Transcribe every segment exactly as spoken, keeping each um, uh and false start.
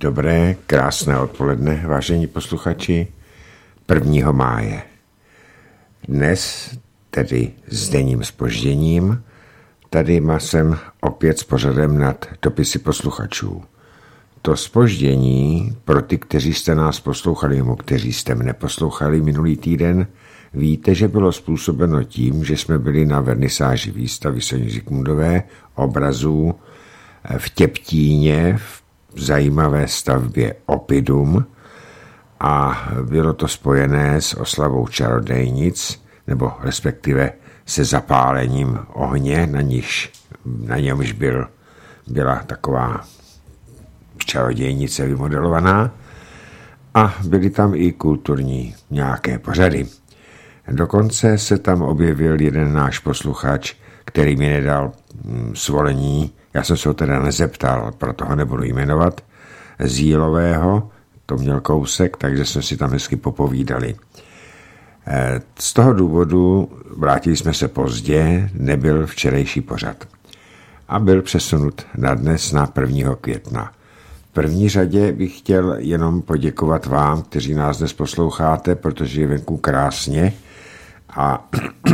Dobré, krásné odpoledne, vážení posluchači, prvního máje. Dnes, tedy s denním zpožděním, tady jsem opět s pořadem nad dopisy posluchačů. To zpoždění pro ty, kteří jste nás poslouchali, nebo kteří jste mne poslouchali minulý týden, víte, že bylo způsobeno tím, že jsme byli na vernisáži výstavy Soni Zikmundové obrazů v Těptíně, v zajímavé stavbě Oppidum, a bylo to spojené s oslavou čarodejnic, nebo respektive se zapálením ohně, na, níž, na němž byl, byla taková čarodějnice vymodelovaná, a byly tam i kulturní nějaké pořady. Dokonce se tam objevil jeden náš posluchač, který mi nedal svolení, já jsem se ho teda nezeptal, proto ho nebudu jmenovat, z Jílového, to měl kousek, takže jsme si tam hezky popovídali. Z toho důvodu vrátili jsme se pozdě, nebyl včerejší pořad a byl přesunut na dnes, na prvního května. V první řadě bych chtěl jenom poděkovat vám, kteří nás dnes posloucháte, protože je venku krásně a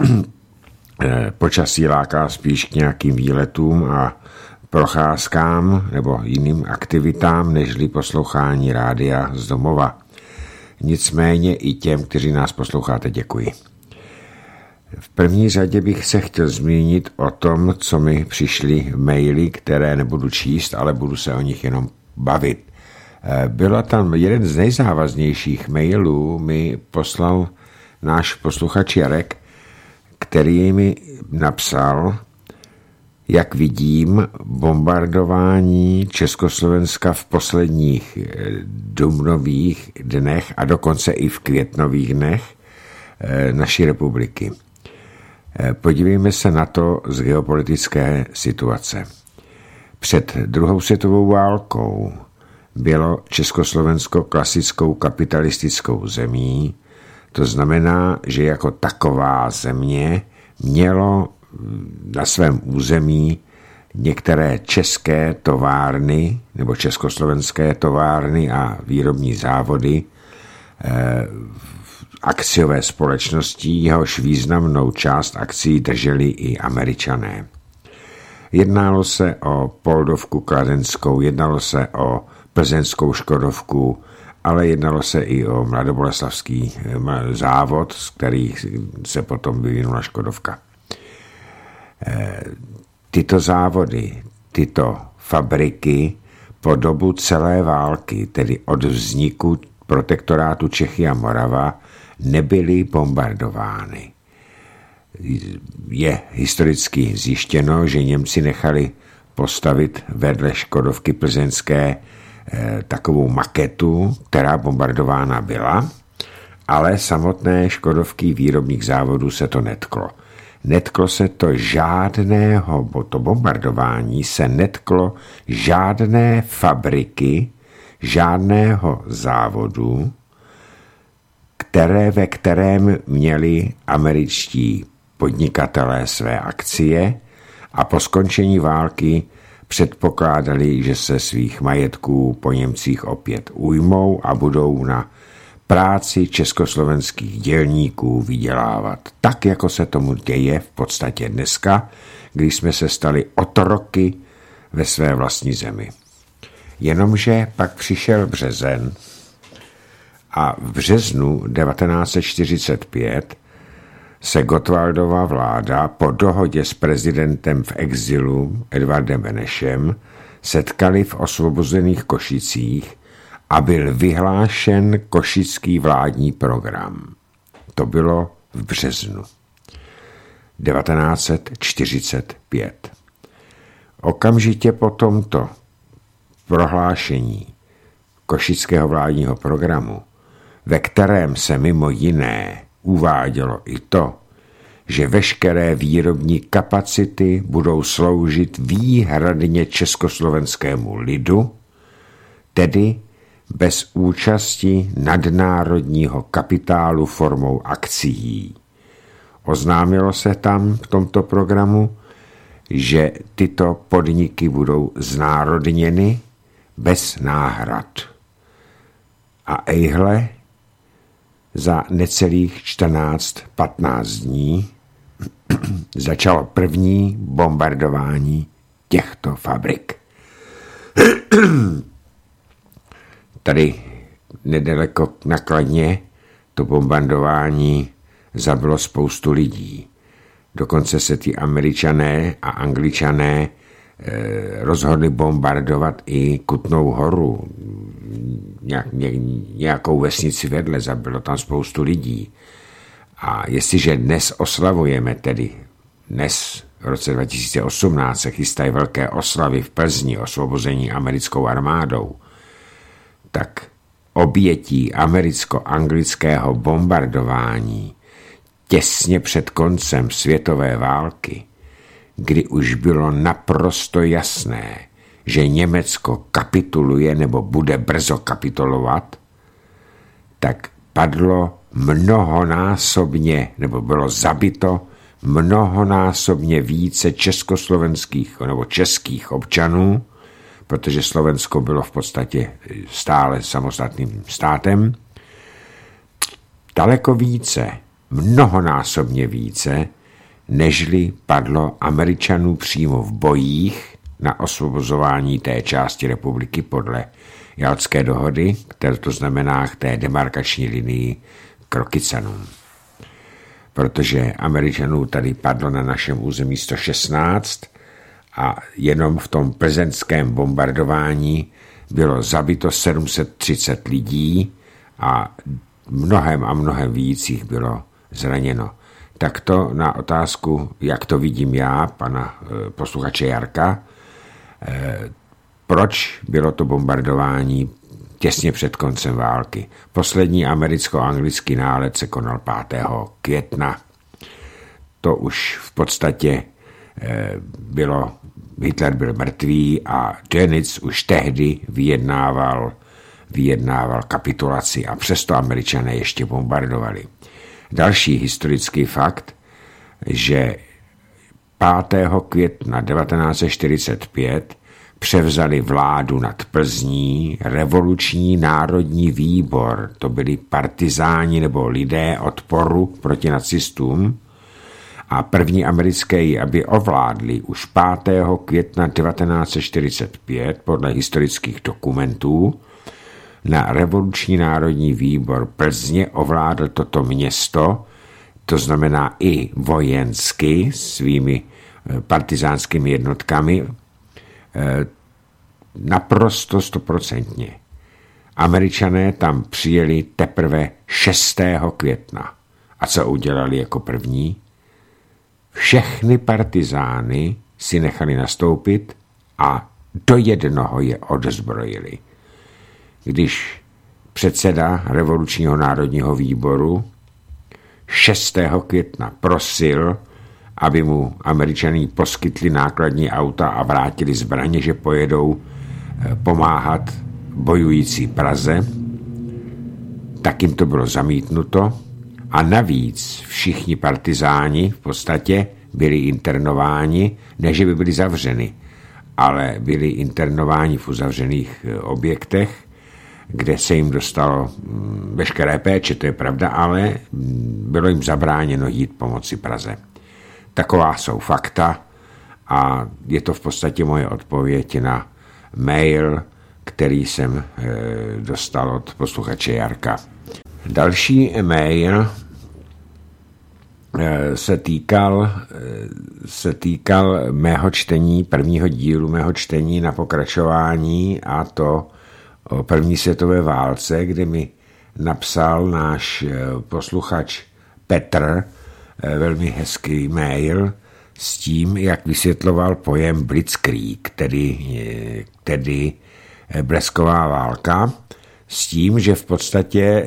počasí láká spíš k nějakým výletům a procházkám nebo jiným aktivitám, nežli poslouchání rádia z domova. Nicméně i těm, kteří nás posloucháte, děkuji. V první řadě bych se chtěl zmínit o tom, co mi přišly maily, které nebudu číst, ale budu se o nich jenom bavit. Byla tam jeden z nejzávaznějších mailů, mi poslal náš posluchač Jarek, který mi napsal: jak vidím, bombardování Československa v posledních dubnových dnech a dokonce i v květnových dnech naší republiky. Podívejme se na to z geopolitické situace. Před druhou světovou válkou bylo Československo klasickou kapitalistickou zemí, to znamená, že jako taková země mělo na svém území některé české továrny nebo československé továrny a výrobní závody, eh, akciové společnosti, jehož významnou část akcií drželi i Američané. Jednalo se o Poldovku Kladenskou, jednalo se o Plzeňskou Škodovku, ale jednalo se i o mladoboleslavský závod, z který se potom vyvinula Škodovka. Tyto závody, tyto fabriky po dobu celé války, tedy od vzniku protektorátu Čechy a Morava, nebyly bombardovány. Je historicky zjištěno, že Němci nechali postavit vedle Škodovky plzeňské takovou maketu, která bombardována byla, ale samotné Škodovky výrobních závodů se to netklo. Netklo se to žádného, to bombardování se netklo žádné fabriky, žádného závodu, které, ve kterém měli američtí podnikatelé své akcie a po skončení války předpokládali, že se svých majetků po Němcích opět ujmou a budou na práci československých dělníků vydělávat. Tak, jako se tomu děje v podstatě dneska, když jsme se stali otroky ve své vlastní zemi. Jenomže pak přišel březen a v březnu devatenáct set čtyřicet pět se Gottwaldova vláda po dohodě s prezidentem v exilu Edvardem Benešem setkali v osvobozených Košicích a byl vyhlášen košický vládní program. To bylo v březnu devatenáct set čtyřicet pět. Okamžitě po tomto prohlášení košického vládního programu, ve kterém se mimo jiné uvádělo i to, že veškeré výrobní kapacity budou sloužit výhradně československému lidu, tedy bez účasti nadnárodního kapitálu formou akcií. Oznámilo se tam v tomto programu, že tyto podniky budou znárodněny bez náhrad. A ejhle, za necelých čtrnáct patnáct dní začalo první bombardování těchto fabrik. Tady nedaleko na Kladně to bombardování zabilo spoustu lidí. Dokonce se ty Američané a Angličané eh, rozhodli bombardovat i Kutnou Horu. Nějak, ně, nějakou vesnici vedle, zabilo tam spoustu lidí. A jestliže dnes oslavujeme, tedy dnes v roce dva tisíce osmnáct se chystají velké oslavy v Plzni, osvobození americkou armádou, tak obětí americko-anglického bombardování těsně před koncem světové války, kdy už bylo naprosto jasné, že Německo kapituluje nebo bude brzo kapitulovat, tak padlo mnohonásobně, nebo bylo zabito mnohonásobně více československých nebo českých občanů, protože Slovensko bylo v podstatě stále samostatným státem, daleko více, mnohonásobně více, nežli padlo Američanů přímo v bojích na osvobozování té části republiky podle Jaltské dohody, které to znamená k té demarkační linii k Rokycanům. Protože Američanů tady padlo na našem území sto šestnáct a jenom v tom plzeňském bombardování bylo zabito sedm set třicet lidí a mnohem a mnohem víc jich bylo zraněno. Tak to na otázku, jak to vidím já, pana e, posluchače Jarka, e, proč bylo to bombardování těsně před koncem války. Poslední americko-anglický nálet se konal pátého května. To už v podstatě e, bylo, Hitler byl mrtvý a Dönitz už tehdy vyjednával, vyjednával kapitulaci a přesto Američané ještě bombardovali. Další historický fakt, že pátého května devatenáct set čtyřicet pět převzali vládu nad Plzní revoluční národní výbor. To byli partizáni nebo lidé odporu proti nacistům. A první americké, aby ovládli už pátého května devatenáct set čtyřicet pět podle historických dokumentů, na revoluční národní výbor Plzně ovládl toto město, to znamená i vojensky svými partizánskými jednotkami, naprosto stoprocentně. Američané tam přijeli teprve šestého května. A co udělali jako první? Všechny partizány si nechali nastoupit a do jednoho je odzbrojili. Když předseda revolučního národního výboru šestého května prosil, aby mu Američané poskytli nákladní auta a vrátili zbraně, že pojedou pomáhat bojující Praze, tak jim to bylo zamítnuto a navíc všichni partizáni v podstatě byli internováni, ne že by byli zavřeni, ale byli internováni v uzavřených objektech, kde se jim dostalo veškeré péče, to je pravda, ale bylo jim zabráněno jít pomoci Praze. Taková jsou fakta a je to v podstatě moje odpověď na mail, který jsem dostal od posluchače Jarka. Další mail se týkal, se týkal mého čtení, prvního dílu mého čtení na pokračování, a to o první světové válce, kde mi napsal náš posluchač Petr velmi hezký mail s tím, jak vysvětloval pojem Blitzkrieg, tedy, tedy blesková válka, s tím, že v podstatě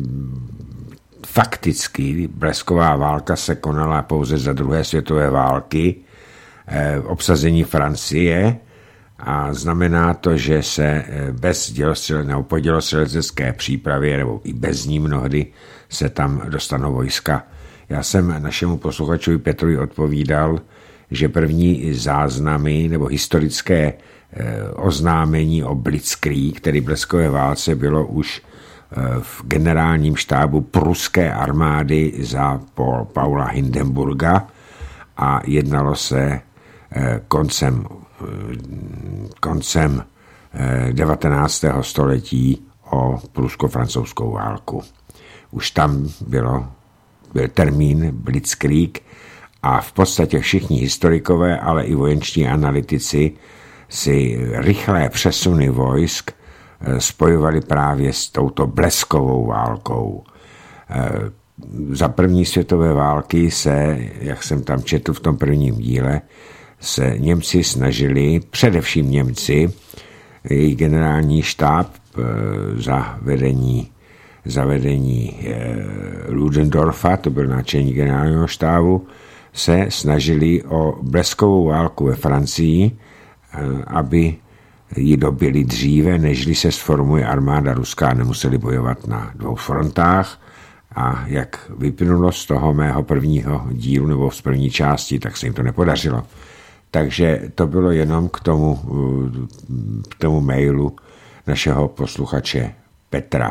fakticky blesková válka se konala pouze za druhé světové války, obsazení Francie, a znamená to, že se bez dělostřelené, po dělostřelecké přípravě, nebo i bez ní mnohdy, se tam dostanou vojska. Já jsem našemu posluchačovi Petrovi odpovídal, že první záznamy nebo historické oznámení o Blitzkrieg, tedy bleskové válce, bylo už v generálním štábu pruské armády za Paula Hindenburga a jednalo se koncem, koncem devatenáctého století o prusko-francouzskou válku. Už tam bylo, byl termín Blitzkrieg a v podstatě všichni historikové, ale i vojenční analytici si rychlé přesuny vojsk spojovali právě s touto bleskovou válkou. Za první světové války se, jak jsem tam četl v tom prvním díle, se Němci snažili, především Němci, její generální štáb za vedení, za vedení Ludendorfa, to byl náčelník generálního štábu, se snažili o bleskovou válku ve Francii, aby ji dobili dříve, nežli se sformuje armáda ruská, nemuseli bojovat na dvou frontách a jak vyplynulo z toho mého prvního dílu nebo z první části, tak se jim to nepodařilo. Takže to bylo jenom k tomu, k tomu mailu našeho posluchače Petra.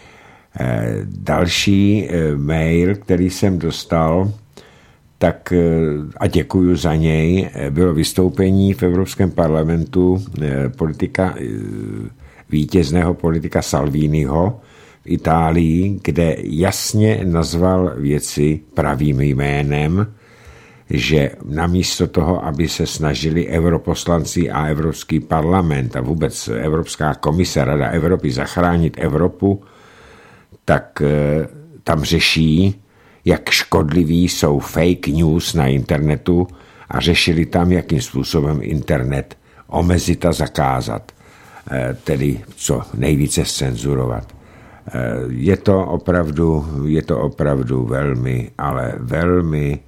Další mail, který jsem dostal, tak a děkuju za něj, bylo vystoupení v Evropském parlamentu politika, vítězného politika Salviniho v Itálii, kde jasně nazval věci pravým jménem, že namísto toho, aby se snažili europoslanci a Evropský parlament a vůbec Evropská komise, Rada Evropy zachránit Evropu, tak tam řeší, jak škodliví jsou fake news na internetu a řešili tam, jakým způsobem internet omezit a zakázat, tedy co nejvíce zcenzurovat. Je to opravdu, je to opravdu velmi, ale velmi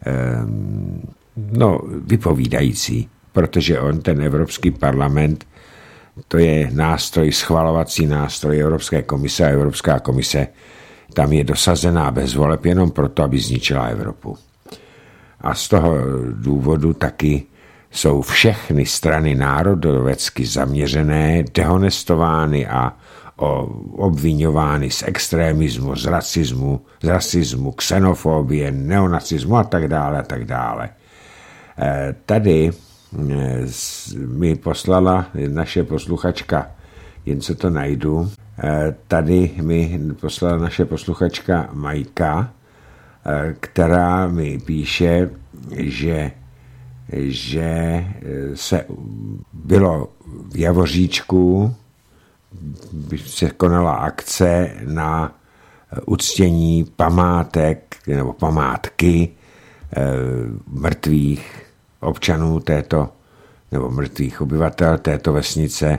no, vypovídající, protože on, ten Evropský parlament, to je nástroj, schvalovací nástroj Evropské komise a Evropská komise tam je dosazená bez voleb jenom proto, aby zničila Evropu. A z toho důvodu taky jsou všechny strany národovecky zaměřené, dehonestovány a obvinovány z extremismu, z rasismu, z rasismu, xenofobie, neonacismu a tak dále a tak dále. Tady mi poslala naše posluchačka, jen co to najdu, tady mi poslala naše posluchačka Majka, která mi píše, že, že se bylo v Javoříčku, se konala akce na uctění památek nebo památky mrtvých občanů této, nebo mrtvých obyvatel této vesnice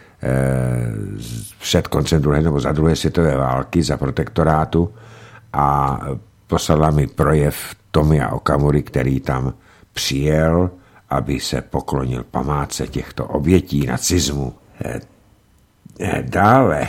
před koncem druhé nebo za druhé světové války za protektorátu a poslala mi projev Tomia Okamury, který tam přijel, aby se poklonil památce těchto obětí nacismu. Dále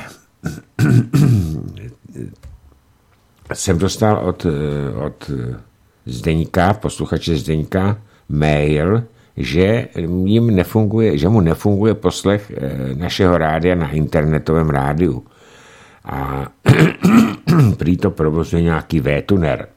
jsem dostal od, od Zdeňka, posluchače Zdeňka, mail, že jim nefunguje, že mu nefunguje poslech našeho rádia na internetovém rádiu. A prý to provozuje nějaký V-tuner.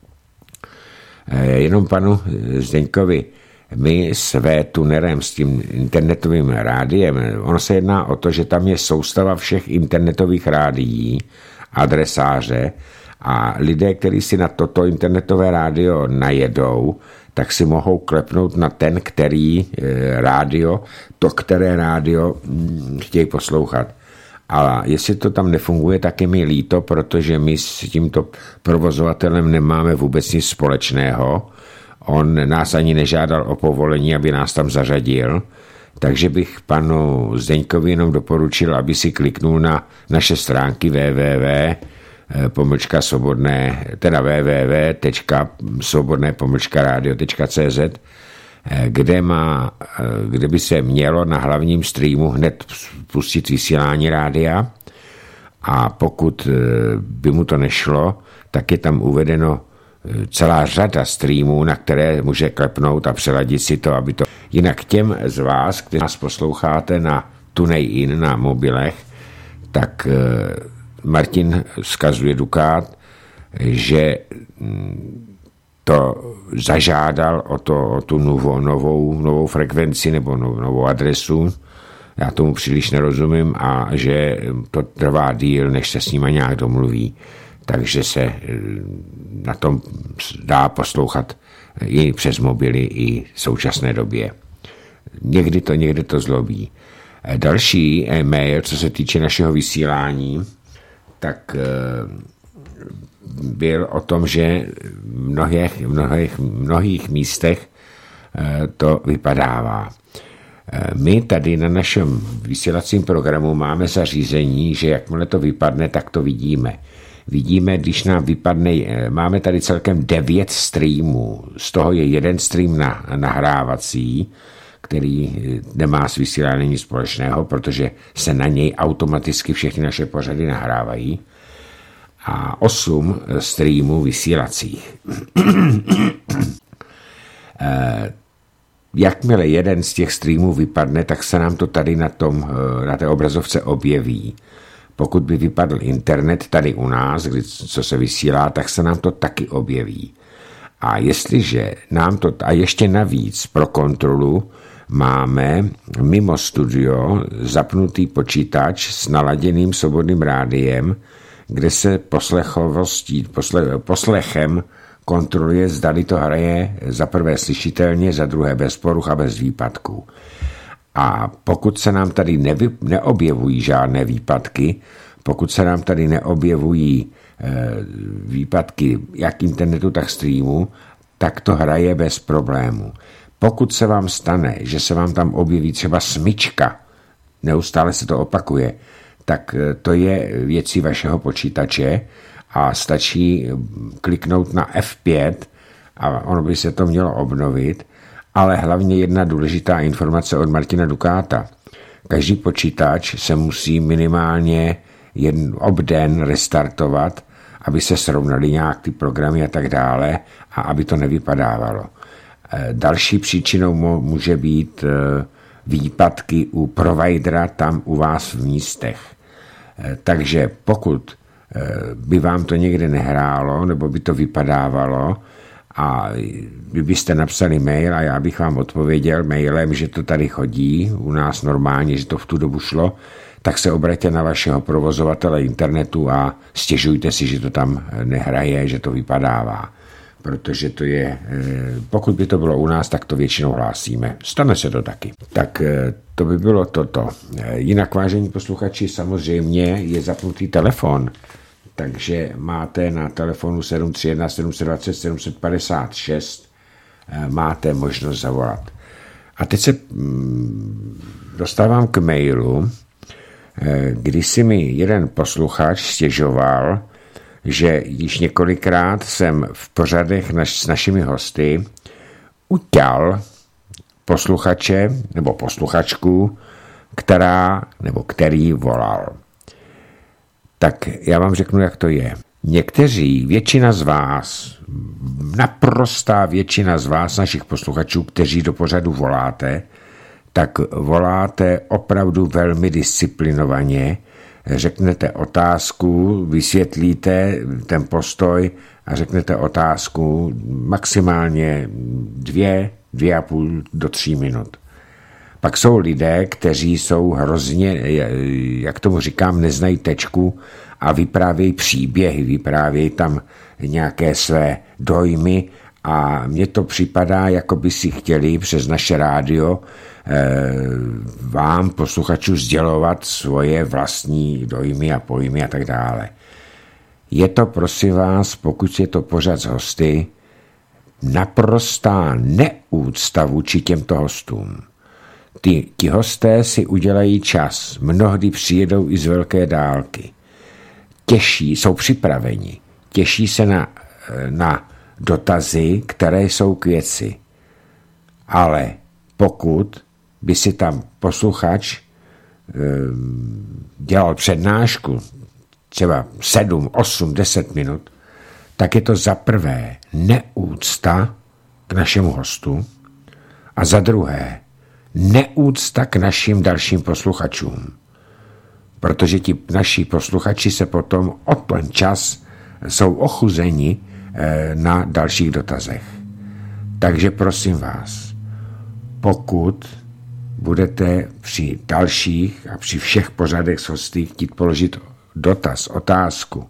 Jenom panu Zdeňkovi, my s V-tunerem, s tím internetovým rádiem, ono se jedná o to, že tam je soustava všech internetových rádií, adresáře a lidé, kteří si na toto internetové rádio najedou, tak si mohou klepnout na ten, který rádio, to, které rádio chtějí poslouchat. Ale jestli to tam nefunguje, tak je mi líto, protože my s tímto provozovatelem nemáme vůbec nic společného. On nás ani nežádal o povolení, aby nás tam zařadil, takže bych panu Zdeňkovi jenom doporučil, aby si kliknul na naše stránky www pomlčka svobodné, teda www tečka svobodné pomlčka radio tečka cz, kde, má, kde by se mělo na hlavním streamu hned pustit vysílání rádia a pokud by mu to nešlo, tak je tam uvedeno celá řada streamů, na které může klepnout a přeladit si to, aby to... Jinak těm z vás, kteří nás posloucháte na TuneIn na mobilech, tak Martin vzkazuje Dukát, že to zažádal o, to, o tu novou, novou, novou frekvenci nebo novou adresu. Já tomu příliš nerozumím a že to trvá díl, než se s nima nějak domluví. Takže se na tom dá poslouchat i přes mobily, i v současné době. Někdy to, někde to zlobí. Další e-mail, co se týče našeho vysílání, tak byl o tom, že v mnohých, mnohých, mnohých místech to vypadává. My tady na našem vysílacím programu máme zařízení, že jakmile to vypadne, tak to vidíme. Vidíme, když nám vypadne, máme tady celkem devět streamů, z toho je jeden stream na, nahrávací, který nemá s vysíláním nic společného, protože se na něj automaticky všechny naše pořady nahrávají, a osm streamů vysílacích. Jakmile jeden z těch streamů vypadne, tak se nám to tady na, tom, na té obrazovce objeví. Pokud by vypadl internet tady u nás, kdy, co se vysílá, tak se nám to taky objeví. A jestliže nám to, a ještě navíc pro kontrolu, máme mimo studio zapnutý počítač s naladěným svobodným rádiem, kde se poslechovostí, posle, poslechem kontroluje, zdali to hraje za prvé slyšitelně, za druhé bez poruch a bez výpadků. A pokud se nám tady nevy, neobjevují žádné výpadky, pokud se nám tady neobjevují e, výpadky jak internetu, tak streamu, tak to hraje bez problému. Pokud se vám stane, že se vám tam objeví třeba smyčka, neustále se to opakuje, tak to je věcí vašeho počítače a stačí kliknout na F pět a ono by se to mělo obnovit, ale hlavně jedna důležitá informace od Martina Dukáta. Každý počítač se musí minimálně jeden obden restartovat, aby se srovnaly nějak ty programy a tak dále a aby to nevypadávalo. Další příčinou může být výpadky u providera tam u vás v místech. Takže pokud by vám to někde nehrálo, nebo by to vypadávalo a vy byste napsali mail a já bych vám odpověděl mailem, že to tady chodí, u nás normálně, že to v tu dobu šlo, tak se obraťte na vašeho provozovatele internetu a stěžujte si, že to tam nehraje, že to vypadává. Protože to je, pokud by to bylo u nás, tak to většinou hlásíme. Stane se to taky. Tak to by bylo toto. Jinak, vážení posluchači, samozřejmě je zapnutý telefon, takže máte na telefonu sedm tři jedna sedm dva nula sedm pět šest máte možnost zavolat. A teď se dostávám k mailu, kdy si mi jeden posluchač stěžoval, že již několikrát jsem v pořadech naš, s našimi hosty uťal posluchače nebo posluchačku, která nebo který volal. Tak já vám řeknu, jak to je. Někteří, většina z vás, naprostá většina z vás, našich posluchačů, kteří do pořadu voláte, tak voláte opravdu velmi disciplinovaně, řeknete otázku, vysvětlíte ten postoj a řeknete otázku maximálně dvě, dvě a půl do tří minut. Pak jsou lidé, kteří jsou hrozně, jak tomu říkám, neznají tečku a vyprávějí příběhy, vyprávějí tam nějaké své dojmy a mně to připadá, jako by si chtěli přes naše rádio vám, posluchačů, sdělovat svoje vlastní dojmy a pojmy a tak dále. Je to, prosím vás, pokud je to pořad s hosty, naprostá neúcta vůči těmto hostům. Ty, ti hosté si udělají čas, mnohdy přijedou i z velké dálky. Těší, jsou připraveni, těší se na, na dotazy, které jsou k věci. Ale pokud by si tam posluchač dělal přednášku třeba sedm, osm, deset minut, tak je to za prvé neúcta k našemu hostu a za druhé neúcta k našim dalším posluchačům. Protože ti naši posluchači se potom o ten čas jsou ochuzeni na dalších dotazech. Takže prosím vás, pokud budete při dalších a při všech pořadech s hosty chtít položit dotaz, otázku,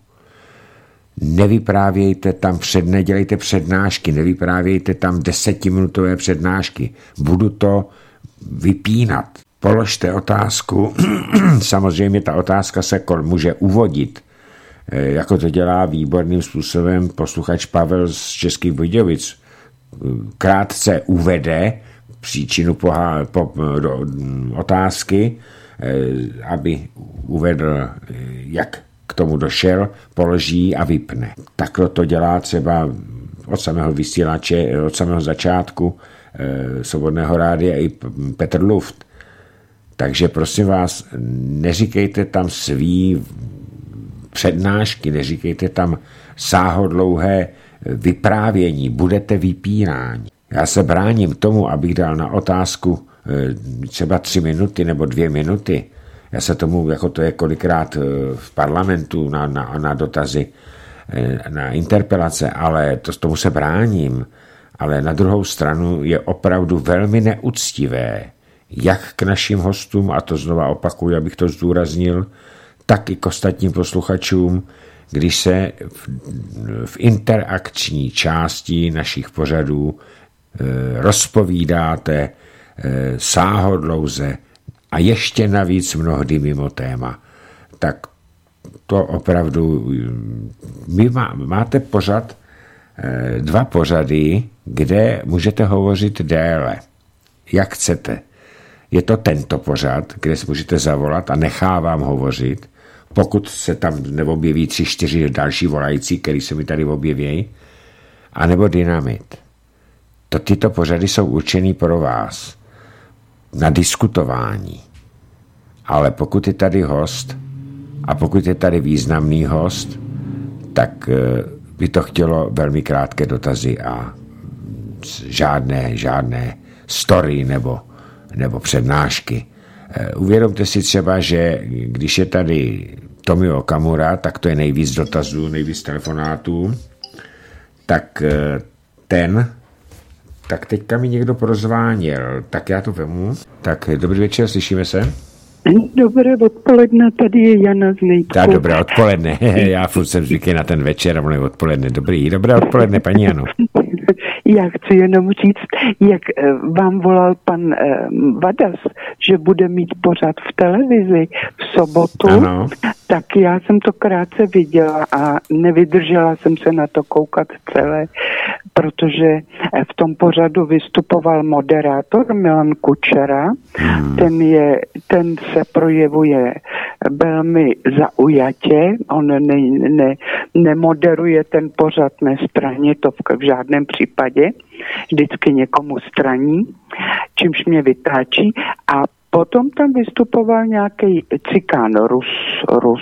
nevyprávějte tam před, nedělejte přednášky, nevyprávějte tam desetiminutové přednášky. Budu to vypínat. Položte otázku, samozřejmě ta otázka se může uvodit, jako to dělá výborným způsobem posluchač Pavel z Českých Budějovic. Krátce uvede příčinu pohá, po, do, otázky, aby uvedl, jak k tomu došel, položí a vypne. Takhle to dělá třeba od samého vysílače, od samého začátku Svobodného rádia i Petr Luft. Takže prosím vás, neříkejte tam svý přednášky, neříkejte tam sáhodlouhé vyprávění, budete vypínáni. Já se bráním tomu, abych dal na otázku třeba tři minuty nebo dvě minuty. Já se tomu, jako to je kolikrát v parlamentu na, na, na dotazy, na interpelace, ale to, tomu se bráním. Ale na druhou stranu je opravdu velmi neúctivé, jak k našim hostům, a to znova opakuju, abych to zdůraznil, tak i k ostatním posluchačům, když se v, v interakční části našich pořadů e, rozpovídáte e, sáhodlouze a ještě navíc mnohdy mimo téma. Tak to opravdu, vy má, máte pořad, e, dva pořady, kde můžete hovořit déle, jak chcete. Je to tento pořad, kde si můžete zavolat a nechá vám hovořit, pokud se tam neobjeví tři, čtyři další volající, který se mi tady objeví, anebo Dynamit. To tyto pořady jsou určený pro vás na diskutování. Ale pokud je tady host a pokud je tady významný host, tak by to chtělo velmi krátké dotazy a žádné, žádné story nebo, nebo přednášky. Uvědomte si třeba, že když je tady Tomio Okamura, tak to je nejvíc dotazů, nejvíc telefonátů, tak ten, tak teďka mi někdo prozvánil, tak já to vemu. Tak dobrý večer, slyšíme se? Dobré odpoledne, tady je Jana z Nejtku. Tak dobré odpoledne, já furt jsem zvyklý na ten večer a mluvím odpoledne. Dobrý, dobré odpoledne, paní Jano. Já chci jenom říct, jak vám volal pan Vadas, že bude mít pořad v televizi v sobotu, ano. Tak já jsem to krátce viděla a nevydržela jsem se na to koukat celé, protože v tom pořadu vystupoval moderátor Milan Kučera, hmm. ten, je, ten se projevuje velmi zaujatě, on ne, ne, nemoderuje ten pořad nestraně, to v, v žádném případě, vždycky někomu straní, čímž mě vytáčí a potom tam vystupoval nějaký cikán Rus, Rus,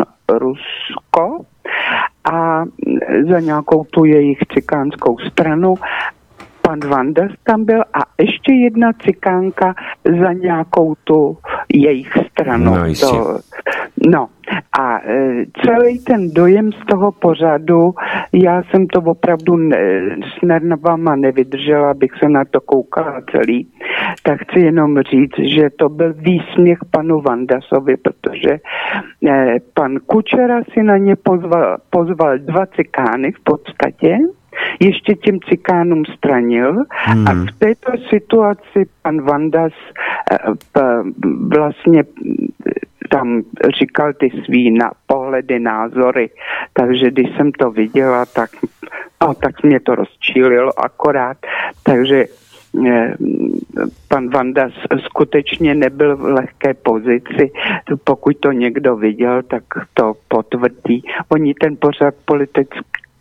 Rusko a za nějakou tu jejich cikánskou stranu pan Vandas tam byl a ještě jedna cikánka za nějakou tu jejich stranu. No, to, no a e, celý ten dojem z toho pořadu, já jsem to opravdu ne, s nervama nevydržela, abych se na to koukala celý, tak chci jenom říct, že to byl výsměch panu Vandasovi, protože e, pan Kučera si na ně pozval, pozval dva cikány v podstatě, ještě těm cikánům stranil hmm. a v této situaci pan Vandas vlastně tam říkal ty svý na pohledy, názory, takže když jsem to viděla, tak, no, tak mě to rozčílilo akorát, takže pan Vandas skutečně nebyl v lehké pozici. Pokud to někdo viděl, tak to potvrdí. Oni ten pořad politický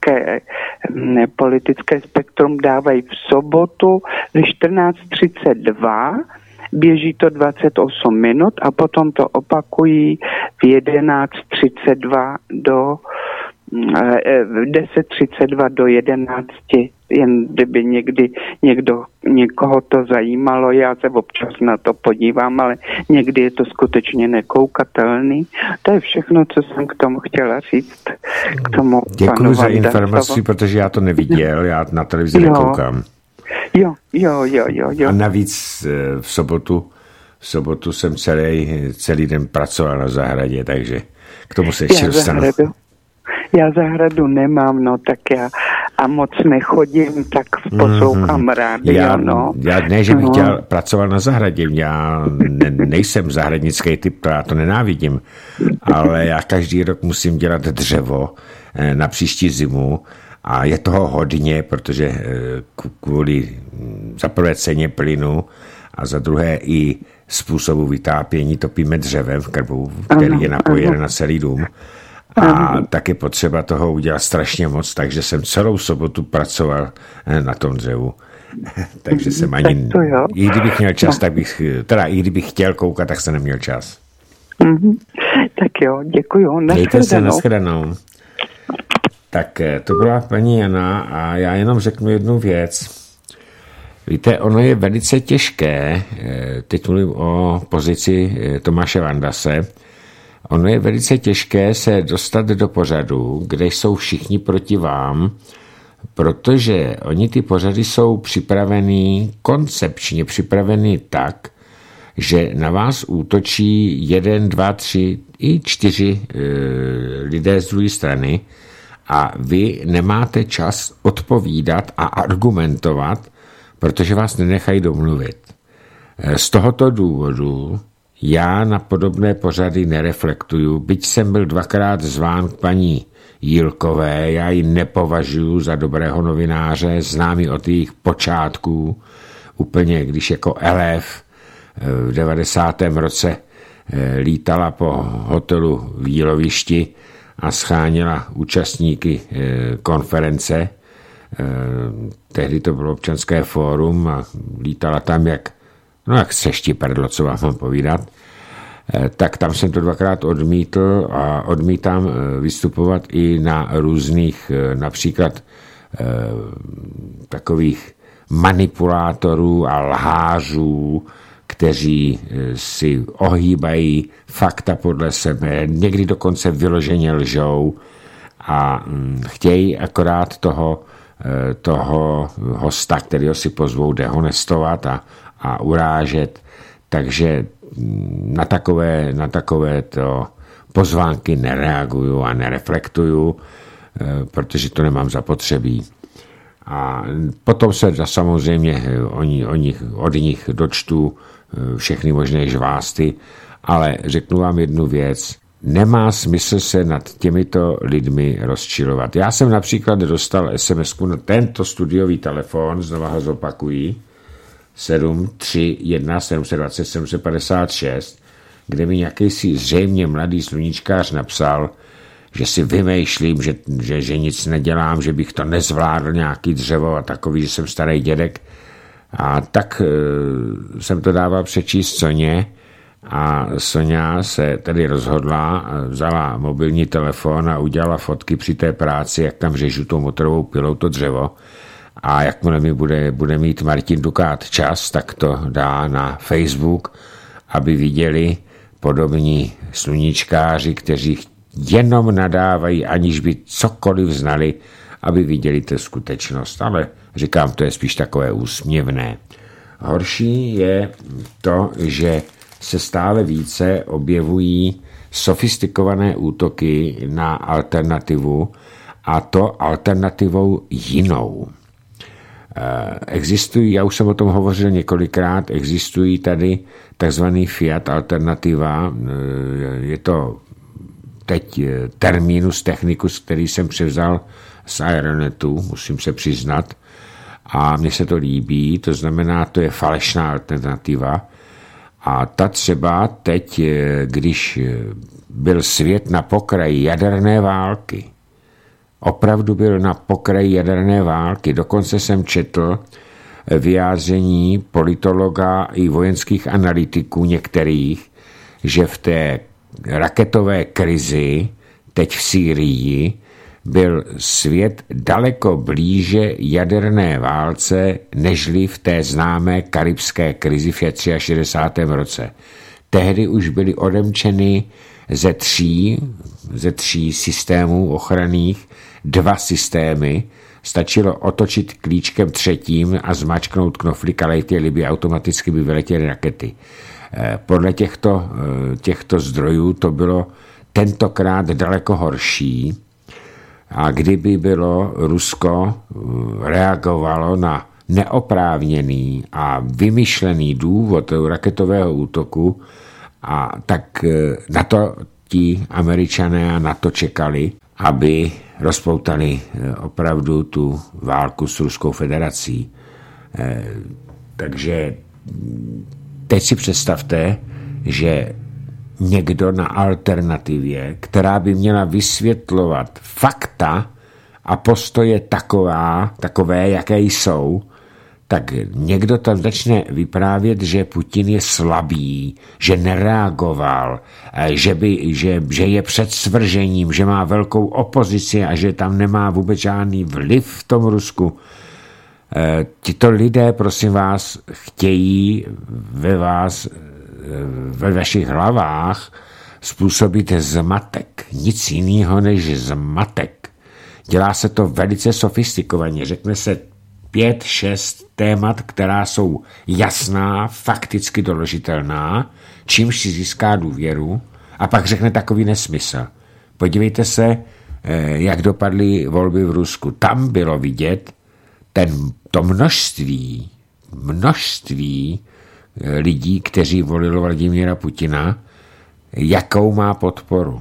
Ne, politické spektrum dávají v sobotu ve čtrnáct třicet dva, běží to dvacet osm minut a potom to opakují v jedenáct třicet dva do deset třicet dva do jedenácti, jen kdyby někdy někdo, někoho to zajímalo, já se občas na to podívám, ale někdy je to skutečně nekoukatelný. To je všechno, co jsem k tomu chtěla říct. K tomu Děkuji za informaci, protože já to neviděl, já na televizi jo. nekoukám. Jo, jo, jo, jo, jo. A navíc v sobotu, v sobotu jsem celý, celý den pracoval na zahradě, takže k tomu se ještě dostanu. Já zahradu nemám, no tak já a moc nechodím, tak poslouchám mm-hmm. rádio, já, no. Já ne, že bych no. chtěl pracovat na zahradě, já ne, nejsem zahradnický typ, to já to nenávidím, ale já každý rok musím dělat dřevo na příští zimu a je toho hodně, protože kvůli za prvé ceně plynu a za druhé i způsobu vytápění topíme dřevem v krbu, který ano, je napojen na celý dům. A tak je potřeba toho udělat strašně moc, takže jsem celou sobotu pracoval na tom dřevu. Takže jsem ani, i kdybych měl čas, tak bych, teda i kdybych chtěl koukat, tak jsem neměl čas. Mm-hmm. Tak jo, děkuju. Mějte se, nashledanou. Tak to byla paní Jana a já jenom řeknu jednu věc. Víte, ono je velice těžké, teď mluvím o pozici Tomáše Vandase, ono je velice těžké se dostat do pořadu, kde jsou všichni proti vám, protože oni ty pořady jsou připravený, koncepčně připravený tak, že na vás útočí jeden, dva, tři i čtyři e, lidé z druhé strany a vy nemáte čas odpovídat a argumentovat, protože vás nenechají domluvit. Z tohoto důvodu já na podobné pořady nereflektuju, byť jsem byl dvakrát zván k paní Jílkové, já ji nepovažuji za dobrého novináře, znám ji od jejich počátků, úplně když jako elef v devadesátém roce lítala po hotelu v Jílovišti a scháněla účastníky konference. Tehdy to bylo občanské fórum a lítala tam jak no jak se štiprdlo, co vám mám povídat, tak tam jsem to dvakrát odmítl a odmítám vystupovat i na různých, například takových manipulátorů a lhářů, kteří si ohýbají fakta podle sebe, někdy dokonce vyloženě lžou a chtějí akorát toho, toho hosta, kterého si pozvou dehonestovat a a urážet, takže na takové, na takové to pozvánky nereaguju a nereflektuju, protože to nemám zapotřebí. A potom se samozřejmě oni, oni, od nich dočtu všechny možné žvásty, ale řeknu vám jednu věc, nemá smysl se nad těmito lidmi rozčilovat. Já jsem například dostal es em esku na tento studiový telefon, znova ho zopakuji, sedm tři jedna sedm dva sedm sedm pět šest, kde mi nějaký si zřejmě mladý sluníčkář napsal, že si vymýšlím, že, že, že nic nedělám, že bych to nezvládl nějaký dřevo a takový, že jsem starý dědek. A tak e, jsem to dával přečíst Soně a Soňa se tedy rozhodla, vzala mobilní telefon a udělala fotky při té práci, jak tam řežu tou motorovou pilou to dřevo. A jakmile mi bude, bude mít Martin Dukát čas, tak to dá na Facebook, aby viděli podobní sluníčkáři, kteří jenom nadávají, aniž by cokoliv znali, aby viděli tu skutečnost. Ale říkám, to je spíš takové úsměvné. Horší je to, že se stále více objevují sofistikované útoky na alternativu, a to alternativou jinou. Existují, já už jsem o tom hovořil několikrát, existují tady takzvaný Fiat alternativa, je to teď terminus technicus, který jsem převzal z Aeronetu, musím se přiznat, a mně se to líbí, to znamená, to je falešná alternativa a ta třeba teď, když byl svět na pokraji jaderné války, opravdu byl na pokraji jaderné války. Dokonce jsem četl vyjádření politologa i vojenských analytiků některých, že v té raketové krizi, teď v Sýrii, byl svět daleko blíže jaderné válce, nežli v té známé karibské krizi v šedesátém třetím roce. Tehdy už byly odemčeny ze tří, ze tří systémů ochranných dva systémy. Stačilo otočit klíčkem třetím a zmačknout knoflík a letěly by automaticky by vyletěly rakety. Podle těchto, těchto zdrojů to bylo tentokrát daleko horší a kdyby bylo Rusko reagovalo na neoprávněný a vymyšlený důvod raketového útoku, a tak na to ti Američané a na to čekali, aby rozpoutali opravdu tu válku s Ruskou federací. Takže teď si představte, že někdo na alternativě, která by měla vysvětlovat fakta a postoje taková, takové, jaké jsou, tak někdo tam začne vyprávět, že Putin je slabý, že nereagoval, že, by, že, že je před svržením, že má velkou opozici a že tam nemá vůbec žádný vliv v tom Rusku. Tito lidé, prosím vás, chtějí ve vás, ve vašich hlavách způsobit zmatek. Nic jiného než zmatek. Dělá se to velice sofistikovaně. Řekne se pět, šest témat, která jsou jasná, fakticky doložitelná, čímž si získá důvěru a pak řekne takový nesmysl. Podívejte se, jak dopadly volby v Rusku. Tam bylo vidět ten, to množství, množství lidí, kteří volili Vladimíra Putina, jakou má podporu.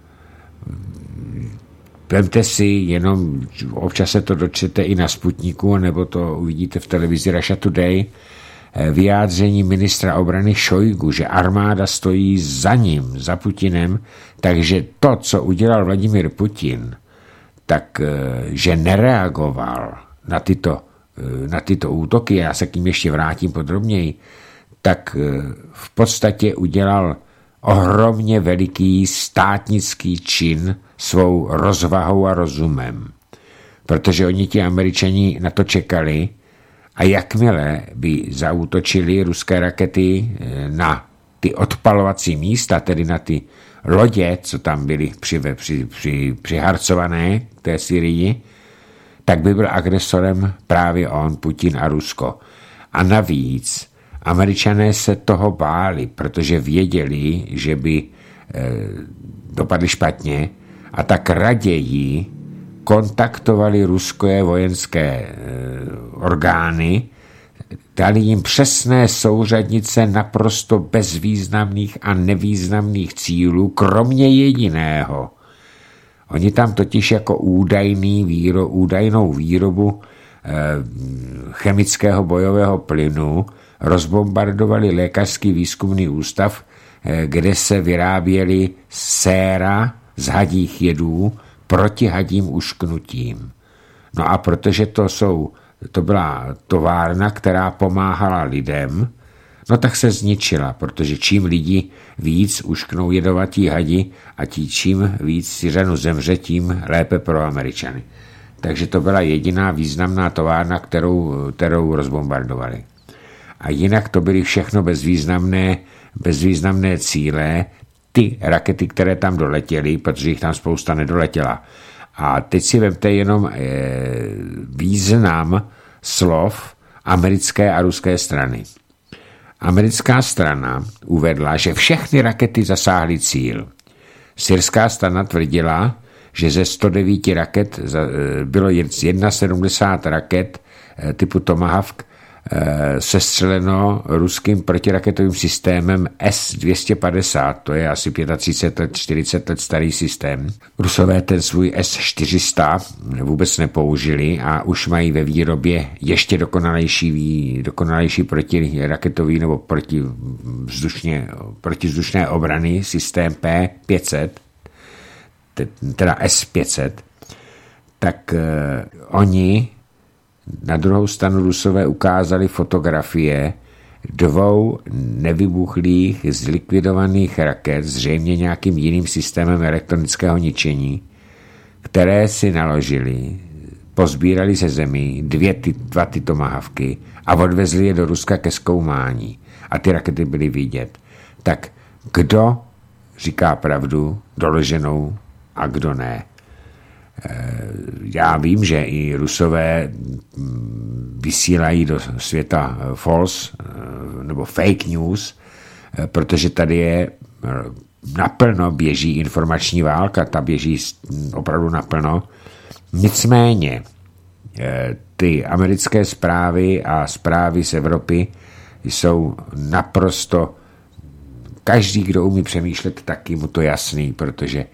Vemte si jenom, občas se to dočtete i na Sputniku, nebo to uvidíte v televizi Russia Today, vyjádření ministra obrany Šojgu, že armáda stojí za ním, za Putinem, takže to, co udělal Vladimír Putin, tak že nereagoval na tyto, na tyto útoky, já se k ním ještě vrátím podrobněji, tak v podstatě udělal ohromně veliký státnický čin svou rozvahou a rozumem. Protože oni ti Američani na to čekali a jakmile by zaútočili ruské rakety na ty odpalovací místa, tedy na ty lodě, co tam byly při, při, při, přiharcované k té Syrii, tak by byl agresorem právě on, Putin a Rusko. A navíc Američané se toho báli, protože věděli, že by e, dopadli špatně a tak raději kontaktovali ruské vojenské e, orgány, dali jim přesné souřadnice naprosto bezvýznamných a nevýznamných cílů, kromě jediného. Oni tam totiž jako údajný výro, údajnou výrobu e, chemického bojového plynu rozbombardovali lékařský výzkumný ústav, kde se vyráběly séra z hadích jedů proti hadím ušknutím. No a protože to, jsou, to byla továrna, která pomáhala lidem, no tak se zničila, protože čím lidi víc ušknou jedovatí hadi a tí, čím víc Syřanů zemře, tím lépe pro Američany. Takže to byla jediná významná továrna, kterou, kterou rozbombardovali. A jinak to byly všechno bezvýznamné, bezvýznamné cíle, ty rakety, které tam doletěly, protože jich tam spousta nedoletěla. A teď si vemte jenom e, význam slov americké a ruské strany. Americká strana uvedla, že všechny rakety zasáhly cíl. Syrská strana tvrdila, že ze sto devět raket bylo sedmdesát jedna raket typu Tomahawk sestřeleno ruským protiraketovým systémem S dvě stě padesát, to je asi třicet pět let, čtyřicet let starý systém. Rusové ten svůj S čtyři sta vůbec nepoužili a už mají ve výrobě ještě dokonalejší, dokonalejší protiraketový nebo protivzdušně, protivzdušné obrany systém P pět set, teda S pět set, tak eh, oni na druhou stranu Rusové ukázali fotografie dvou nevybuchlých zlikvidovaných raket, zřejmě nějakým jiným systémem elektronického ničení, které si naložili, pozbírali ze zemí dvě ty, dva ty tomahavky a odvezli je do Ruska ke zkoumání. A ty rakety byly vidět. Tak kdo říká pravdu doloženou a kdo ne? Já vím, že i Rusové vysílají do světa false nebo fake news, protože tady je naplno běží informační válka, ta běží opravdu naplno. Nicméně ty americké zprávy a zprávy z Evropy jsou naprosto, každý, kdo umí přemýšlet, taky mu to jasný, protože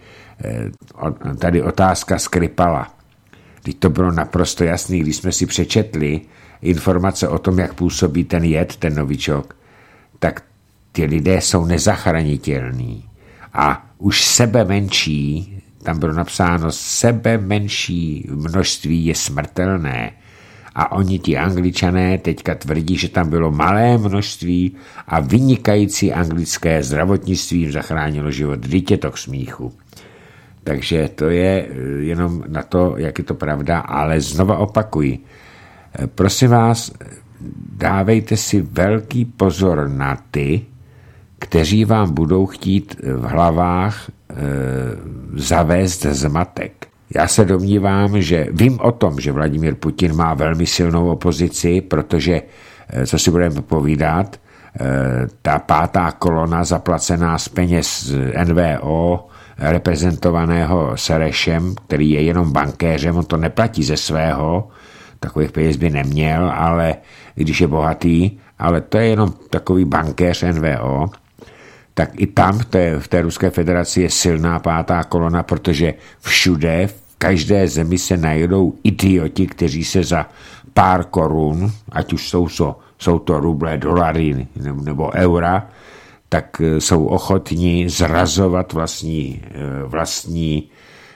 tady otázka Skripala. Když to bylo naprosto jasný, když jsme si přečetli informace o tom, jak působí ten jed, ten novičok, tak ty lidé jsou nezachranitelní. A už sebe menší, tam bylo napsáno, sebe menší množství je smrtelné. A oni, ti Angličané, teďka tvrdí, že tam bylo malé množství a vynikající anglické zdravotnictví jim zachránilo život. Vždyť je to k smíchu. Takže to je jenom na to, jak je to pravda, ale znova opakuji. Prosím vás, dávejte si velký pozor na ty, kteří vám budou chtít v hlavách e, zavést zmatek. Já se domnívám, že vím o tom, že Vladimír Putin má velmi silnou opozici, protože, co si budeme povídat, e, ta pátá kolona zaplacená z peněz N V O, reprezentovaného Serešem, který je jenom bankéřem, on to neplatí ze svého, takových peněz by neměl, ale když je bohatý, ale to je jenom takový bankéř N V O, tak i tam v té, v té Ruské federaci je silná pátá kolona, protože všude, v každé zemi se najdou idioti, kteří se za pár korun, ať už jsou, jsou, jsou to ruble, dolary nebo, nebo eura, tak jsou ochotní zrazovat vlastní, vlastní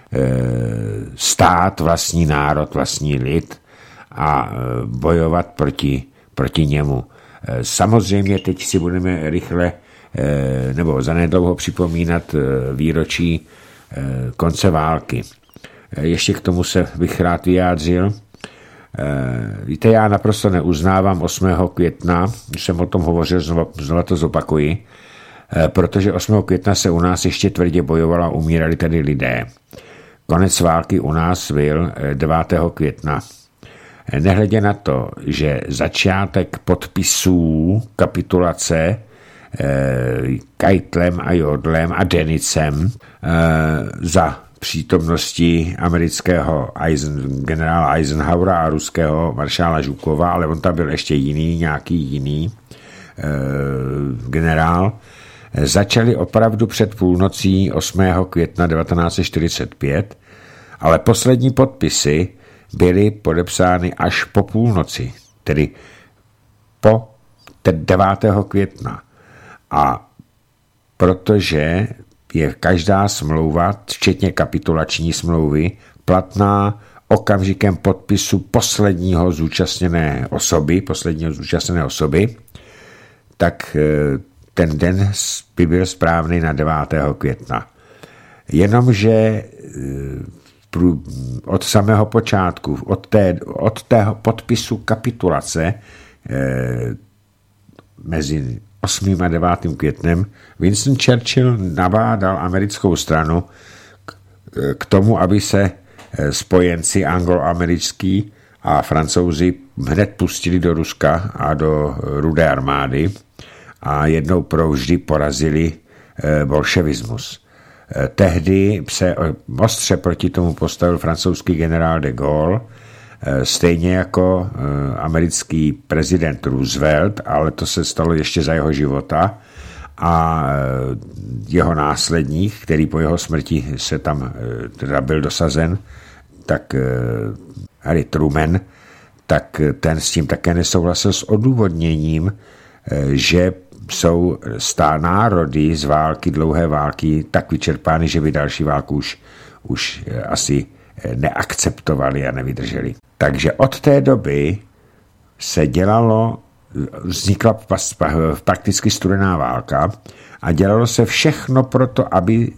stát, vlastní národ, vlastní lid a bojovat proti, proti němu. Samozřejmě teď si budeme rychle nebo zanedlouho připomínat výročí konce války. Ještě k tomu se bych rád vyjádřil. Víte, já naprosto neuznávám osmého května, když jsem o tom hovořil, znova, znova to zopakuji, protože osmého května se u nás ještě tvrdě bojovalo a umírali tady lidé. Konec války u nás byl devátého května. Nehledě na to, že začátek podpisů kapitulace Keitlem a Jodlem a Denicem za přítomnosti amerického Eisen, generála Eisenhowera a ruského maršála Žukova, ale on tam byl ještě jiný, nějaký jiný generál, začali opravdu před půlnocí osmého května devatenáct set čtyřicet pět, ale poslední podpisy byly podepsány až po půlnoci, tedy po devátého května. A protože je každá smlouva, včetně kapitulační smlouvy, platná okamžikem podpisu posledního zúčastněné osoby, posledního zúčastněné osoby, tak ten den by byl správný na devátého května. Jenomže od samého počátku, od, té, od tého podpisu kapitulace mezi osmým a devátým květnem Winston Churchill nabádal americkou stranu k, k tomu, aby se spojenci angloamerický a Francouzi hned pustili do Ruska a do Rudé armády a jednou provždy porazili bolševismus. Tehdy se ostře proti tomu postavil francouzský generál de Gaulle, stejně jako americký prezident Roosevelt, ale to se stalo ještě za jeho života, a jeho následník, který po jeho smrti se tam teda byl dosazen, tak Harry Truman, tak ten s tím také nesouhlasil s odůvodněním, že jsou stá národy z války, dlouhé války, tak vyčerpány, že by další válku už, už asi neakceptovali a nevydrželi. Takže od té doby se dělalo, vznikla prakticky studená válka a dělalo se všechno pro to, aby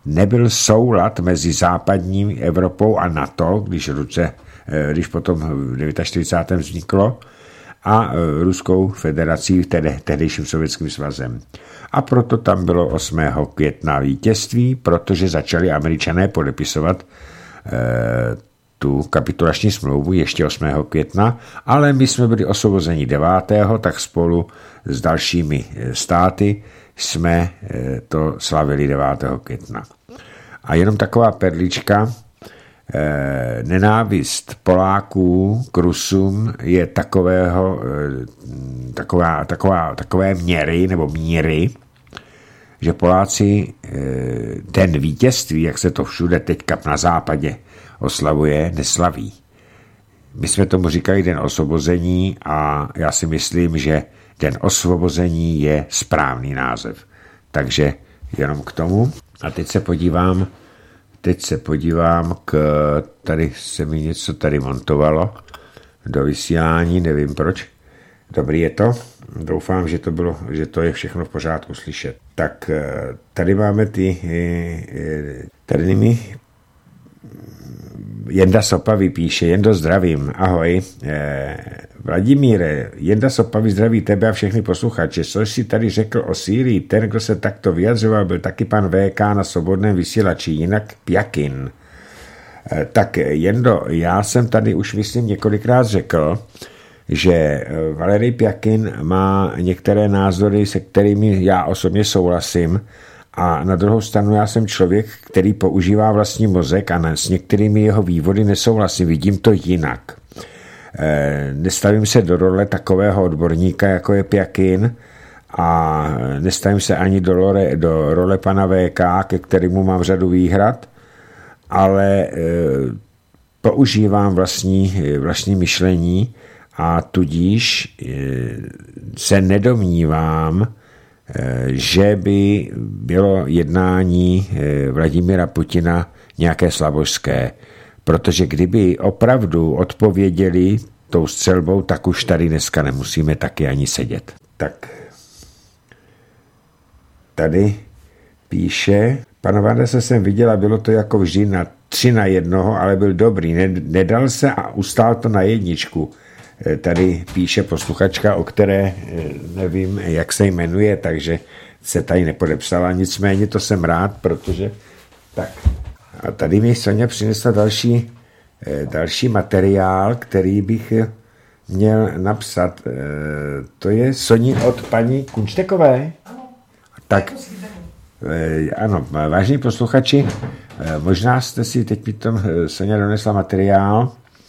nebyl soulad mezi západní Evropou a NATO, když, ruce, když potom v čtyřicátém devátém vzniklo, a Ruskou federací, tedy tehdejším Sovětským svazem. A proto tam bylo osmého května vítězství, protože začali Američané podepisovat eh, tu kapitulační smlouvu ještě osmého května, ale my jsme byli osvobozeni devátého tak spolu s dalšími státy jsme eh, to slavili devátého května. A jenom taková perlička, eh, nenávist Poláků k Rusům je takového, eh, taková, taková, takové měry nebo míry, že Poláci eh, den vítězství, jak se to všude teďka na západě oslavuje, neslaví. My jsme tomu říkali den osvobození a já si myslím, že den osvobození je správný název. Takže jenom k tomu. A teď se podívám, teď se podívám k, tady se mi něco tady montovalo do vysílání, nevím proč. Dobrý je to. Doufám, že to bylo, že to je všechno v pořádku slyšet. Tak tady máme ty, tady mi Jenda Sopavý píše, Jendo zdravím, ahoj. Vladimíre, Jenda Sopavý zdraví tebe a všechny posluchače. Co jsi tady řekl o Sýrii? Ten, kdo se takto vyjadřoval, byl taky pan V K na Svobodném vysílači, jinak Pjakin. Tak Jendo, já jsem tady už myslím několikrát řekl, že Valerij Pjakin má některé názory, se kterými já osobně souhlasím, a na druhou stranu já jsem člověk, který používá vlastní mozek a s některými jeho vývody nesouhlasím, vidím to jinak. E, nestavím se do role takového odborníka, jako je Pjakin, a nestavím se ani do role, do role pana V K, ke kterému mám řadu výhrad, ale e, používám vlastní, vlastní myšlení a tudíž e, se nedomnívám, že by bylo jednání Vladimira Putina nějaké slabožské, protože kdyby opravdu odpověděli tou střelbou, tak už tady dneska nemusíme taky ani sedět. Tak tady píše, pana Vandese jsem viděla, bylo to jako vždy na tři na jednoho, ale byl dobrý, nedal se a ustál to na jedničku. Tady píše posluchačka, o které nevím, jak se jmenuje, takže se tady nepodepsala, nicméně to jsem rád, protože tak. A tady mi Soňa přinesla další, další materiál, který bych měl napsat. To je Soni od paní Kunštekové. Tak, ano, vážení posluchači, možná jste si teď přitom Soňa donesla materiál.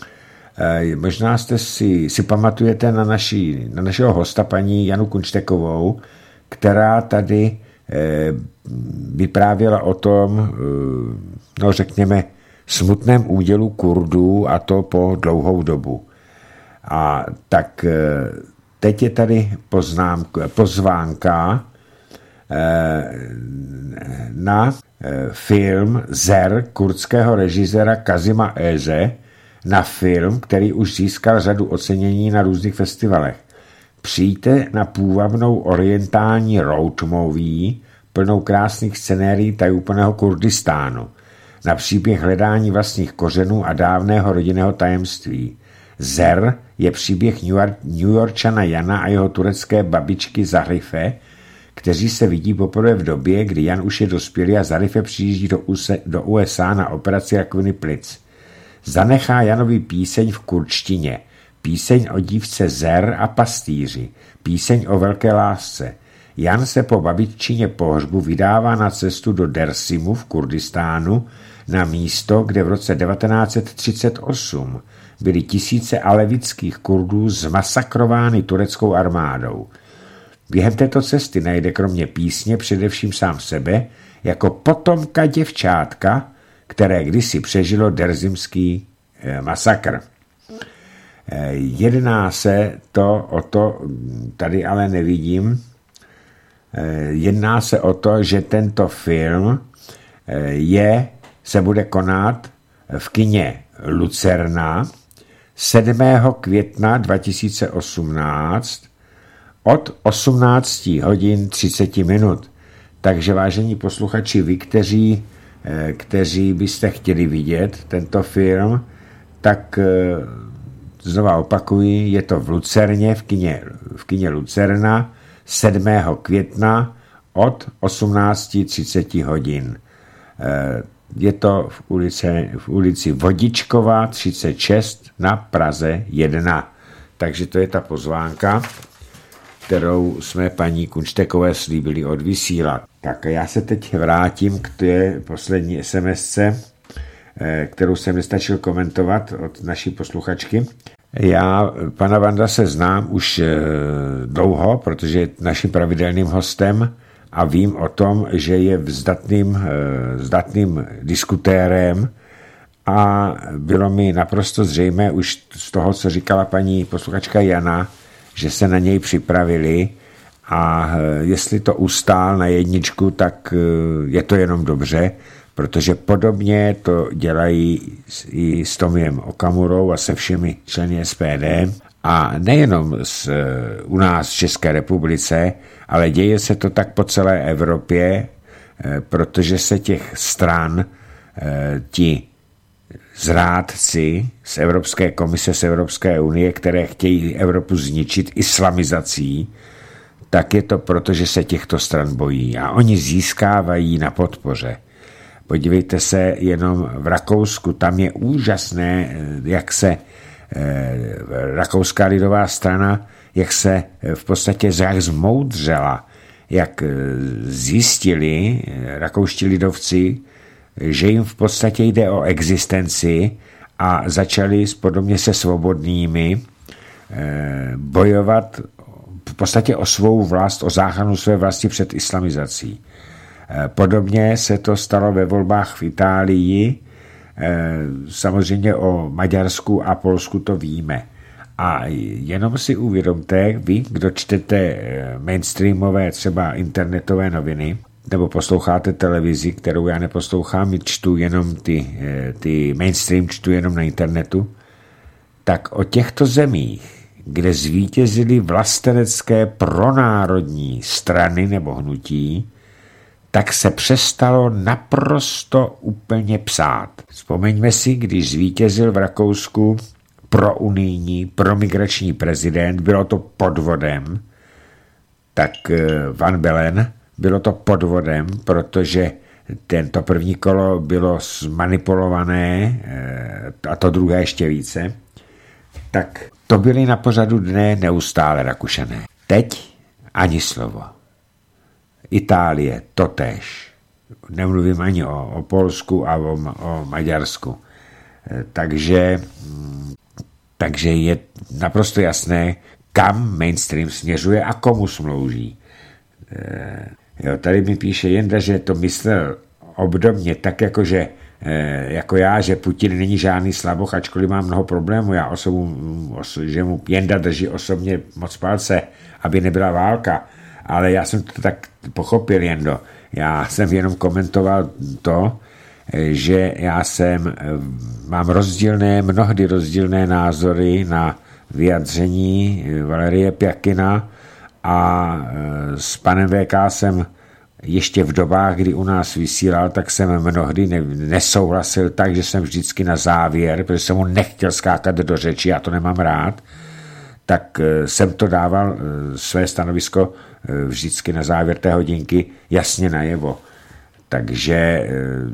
Možná jste si, si pamatujete na, naši, na našeho hosta, paní Janu Kunštekovou, která tady eh, vyprávěla o tom, eh, no řekněme, smutném údělu Kurdů, a to po dlouhou dobu. A tak eh, teď je tady poznámka, pozvánka eh, na eh, film Zer kurdského režiséra Kazima Eze, na film, který už získal řadu ocenění na různých festivalech. Přijďte na půvabnou orientální road movie, plnou krásných scenérií tajúplného Kurdistánu, na příběh hledání vlastních kořenů a dávného rodinného tajemství. Zer je příběh New Yorkčana Jana a jeho turecké babičky Zarife, kteří se vidí poprvé v době, kdy Jan už je dospělý a Zarife přijíždí do U S A na operaci rakoviny plic. Zanechá Janovi píseň v kurdštině, píseň o dívce Zer a pastýři, píseň o velké lásce. Jan se po babiččině pohřbu vydává na cestu do Dersimu v Kurdistánu, na místo, kde v roce devatenáct set třicet osm byly tisíce alevických Kurdů zmasakrovány tureckou armádou. Během této cesty najde kromě písně především sám sebe jako potomka děvčátka, které kdysi přežilo derzimský eh, masakr. Eh, jedná se to o to, tady ale nevidím, eh, jedná se o to, že tento film eh, je, se bude konat v kině Lucerna sedmého května dva tisíce osmnáct od osmnáct hodin třicet minut. Takže vážení posluchači, vy, kteří kteří byste chtěli vidět tento film, tak znova opakuji, je to v Lucerně, v kině, v kině Lucerna sedmého května od osmnáct třicet hodin. Je to v ulici, v ulici Vodičková třicet šest na Praze jedna. Takže to je ta pozvánka, kterou jsme paní Kunštekové slíbili odvysílat. Tak já se teď vrátím k té poslední SMSce, kterou jsem nestačil komentovat od naší posluchačky. Já pana Vandase znám už dlouho, protože je naším pravidelným hostem a vím o tom, že je vzdatným, vzdatným diskutérem a bylo mi naprosto zřejmé už z toho, co říkala paní posluchačka Jana, že se na něj připravili a jestli to ustál na jedničku, tak je to jenom dobře, protože podobně to dělají i s Tomiem Okamurou a se všemi členy S P D a nejenom z, u nás v České republice, ale děje se to tak po celé Evropě, protože se těch stran ti zrádci z Evropské komise, z Evropské unie, které chtějí Evropu zničit islamizací, tak je to proto, že se těchto stran bojí a oni získávají na podpoře. Podívejte se jenom v Rakousku, tam je úžasné, jak se eh, Rakouská lidová strana, jak se v podstatě zmoudřela, jak zjistili rakouští lidovci, že jim v podstatě jde o existenci a začali podobně se svobodnými eh, bojovat v podstatě o svou vlast, o záchranu své vlasti před islamizací. Podobně se to stalo ve volbách v Itálii, samozřejmě o Maďarsku a Polsku to víme. A jenom si uvědomte, vy, kdo čtete mainstreamové, třeba internetové noviny, nebo posloucháte televizi, kterou já neposlouchám, čtu jenom ty, ty mainstream, čtu jenom na internetu, tak o těchto zemích, kde zvítězily vlastenecké pronárodní strany nebo hnutí, tak se přestalo naprosto úplně psát. Vzpomeňme si, když zvítězil v Rakousku prounijní, promigrační prezident, bylo to podvodem, tak Van Bellen, bylo to podvodem, protože tento první kolo bylo zmanipulované a to druhé ještě více, tak to byly na pořadu dne neustále Rakušané. Teď ani slovo. Itálie totéž. Nemluvím ani o, o Polsku a o, o Maďarsku. Takže, takže je naprosto jasné, kam mainstream směřuje a komu slouží. Jo, tady mi píše Jenda, že to myslel obdobně, tak jako, že, jako já, že Putin není žádný slaboch, ačkoliv má mnoho problémů. Já osobu, že mu Jenda drží osobně moc palce, aby nebyla válka. Ale já jsem to tak pochopil, Jendo. Já jsem jenom komentoval to, že já jsem, mám rozdílné, mnohdy rozdílné názory na vyjadření Valerie Pjakina a s panem V K jsem ještě v dobách, kdy u nás vysílal, tak jsem mnohdy ne, nesouhlasil tak, že jsem vždycky na závěr, protože jsem mu nechtěl skákat do řeči, já to nemám rád, tak jsem to dával své stanovisko vždycky na závěr té hodinky jasně najevo. Takže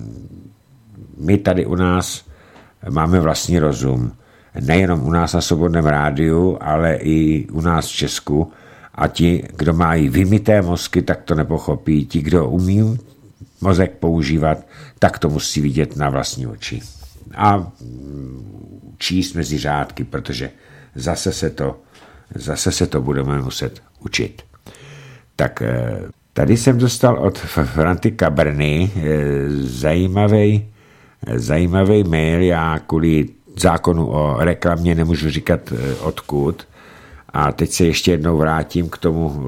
my tady u nás máme vlastní rozum. Nejenom u nás na Svobodném rádiu, ale i u nás v Česku. A ti, kdo mají vymyté mozky, tak to nepochopí. Ti, kdo umí mozek používat, tak to musí vidět na vlastní oči. A číst mezi řádky, protože zase se to, zase se to budeme muset učit. Tak tady jsem dostal od Franty Caberny zajímavý, zajímavý mail, já kvůli zákonu o reklamě nemůžu říkat odkud. A teď se ještě jednou vrátím k tomu,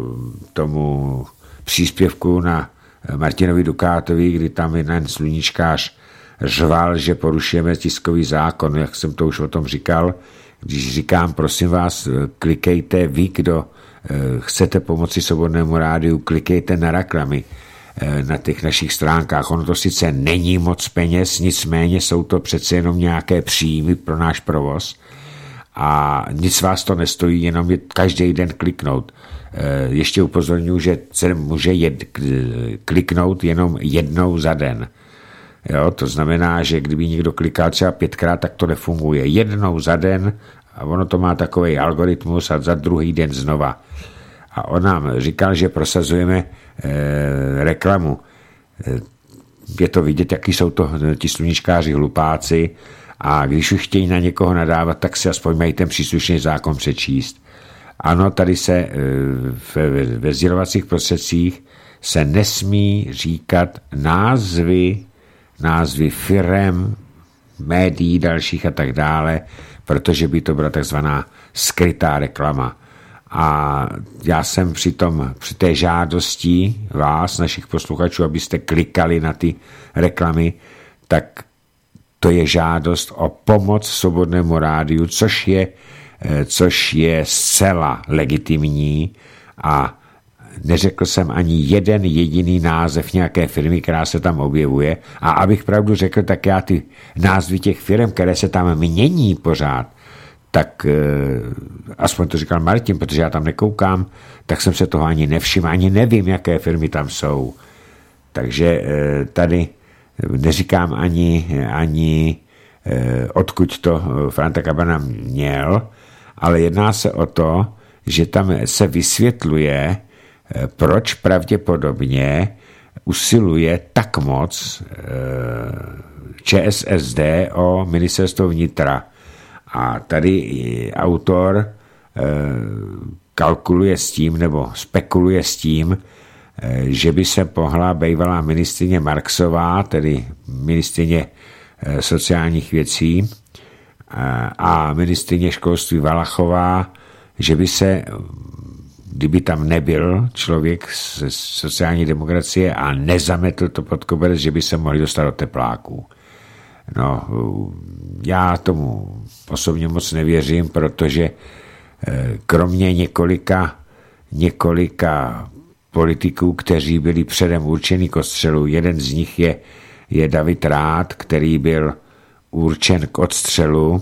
tomu příspěvku na Martinovi Dukátovi, kdy tam jeden sluníčkář řval, že porušujeme tiskový zákon, jak jsem to už o tom říkal. Když říkám, prosím vás, klikejte vy, kdo chcete pomoci Svobodnému rádiu, klikejte na reklamy. na těch našich stránkách. Ono to sice není moc peněz, nicméně jsou to přece jenom nějaké příjmy pro náš provoz a nic vás to nestojí, jenom je každý den kliknout. Ještě upozorňuji, že se může jed, kliknout jenom jednou za den. Jo, to znamená, že kdyby někdo klikal třeba pětkrát, tak to nefunguje. Jednou za den a ono to má takový algoritmus a za druhý den znova. A on nám říkal, že prosazujeme e, reklamu. E, je to vidět, jaký jsou to ti sluníčkáři hlupáci a když už chtějí na někoho nadávat, tak si aspoň mají ten příslušný zákon přečíst. Ano, tady se e, ve, ve sdělovacích prostředcích se nesmí říkat názvy, názvy firem, médií dalších a tak dále, protože by to byla takzvaná skrytá reklama. A já jsem při, tom, při té žádosti vás, našich posluchačů, abyste klikali na ty reklamy, tak to je žádost o pomoc Svobodnému rádiu, což je, což je zcela legitimní a neřekl jsem ani jeden jediný název nějaké firmy, která se tam objevuje a abych pravdu řekl, tak já ty názvy těch firm, které se tam mění pořád, tak e, aspoň to říkal Martin, protože já tam nekoukám, tak jsem se toho ani nevšiml, ani nevím, jaké firmy tam jsou. Takže e, tady neříkám ani, ani e, odkud to Franta Kabana měl, ale jedná se o to, že tam se vysvětluje, e, proč pravděpodobně usiluje tak moc e, ČSSD o ministerstvo vnitra. A tady autor e, kalkuluje s tím, nebo spekuluje s tím, e, že by se pohla bývalá ministryně Marksová, tedy ministryně e, sociálních věcí, e, a ministryně školství Valachová, že by se, kdyby tam nebyl člověk z sociální demokracie a nezametl to pod koberec, že by se mohli dostat do tepláků. No, já tomu osobně moc nevěřím, protože kromě několika, několika politiků, kteří byli předem určeni k odstřelu, jeden z nich je, je David Rath, který byl určen k odstřelu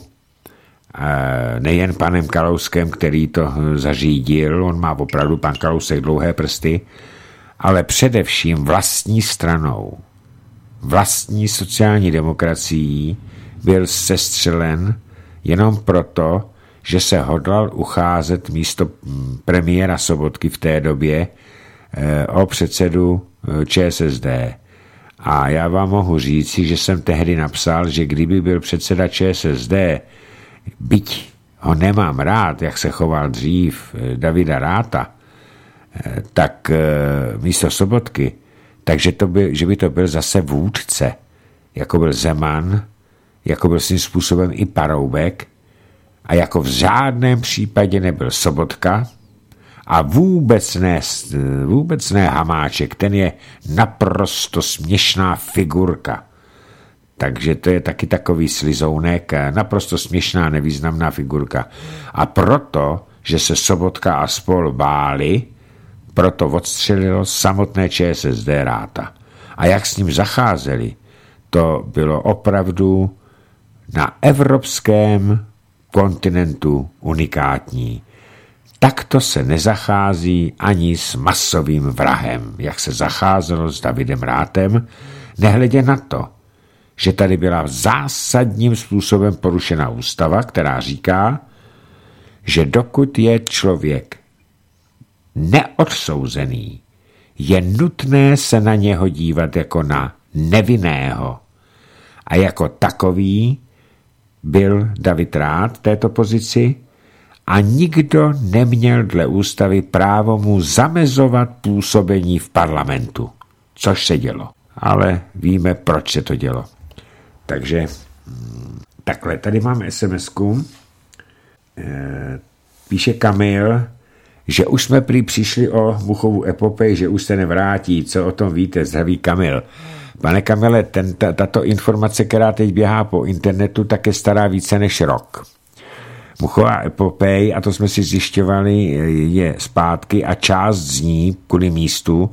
nejen panem Kalouskem, který to zařídil, on má opravdu pan Kalousek dlouhé prsty, ale především vlastní stranou. Vlastní sociální demokracií byl sestřelen jenom proto, že se hodlal ucházet místo premiéra Sobotky v té době o předsedu ČSSD. A já vám mohu říci, že jsem tehdy napsal, že kdyby byl předseda ČSSD, byť ho nemám rád, jak se choval dřív Davida Ratha, tak místo Sobotky, takže to by, že by to byl zase vůdce, jako byl Zeman, jako byl svým způsobem i Paroubek a jako v žádném případě nebyl Sobotka a vůbec ne, vůbec ne Hamáček, ten je naprosto směšná figurka. Takže to je taky takový slizounek, naprosto směšná, nevýznamná figurka. A proto, že se Sobotka a spol báli, proto odstřelilo samotné ČSSD Ratha. A jak s ním zacházeli, to bylo opravdu na evropském kontinentu unikátní. Takto se nezachází ani s masovým vrahem, jak se zacházelo s Davidem Rathem, nehledě na to, že tady byla zásadním způsobem porušena ústava, která říká, že dokud je člověk neodsouzený, je nutné se na něho dívat jako na nevinného. A jako takový byl David Rath v této pozici a nikdo neměl dle ústavy právo mu zamezovat působení v parlamentu, což se dělo. Ale víme, proč se to dělo. Takže takhle, tady mám es em esku. E, píše Kamil, že už jsme prý přišli o Muchovu epopej, že už se nevrátí. Co o tom víte? Zdraví Kamil. Pane Kamile, ten, tato informace, která teď běhá po internetu, tak je stará více než rok. Muchová epopej, a to jsme si zjišťovali, je zpátky a část z ní, kvůli místu,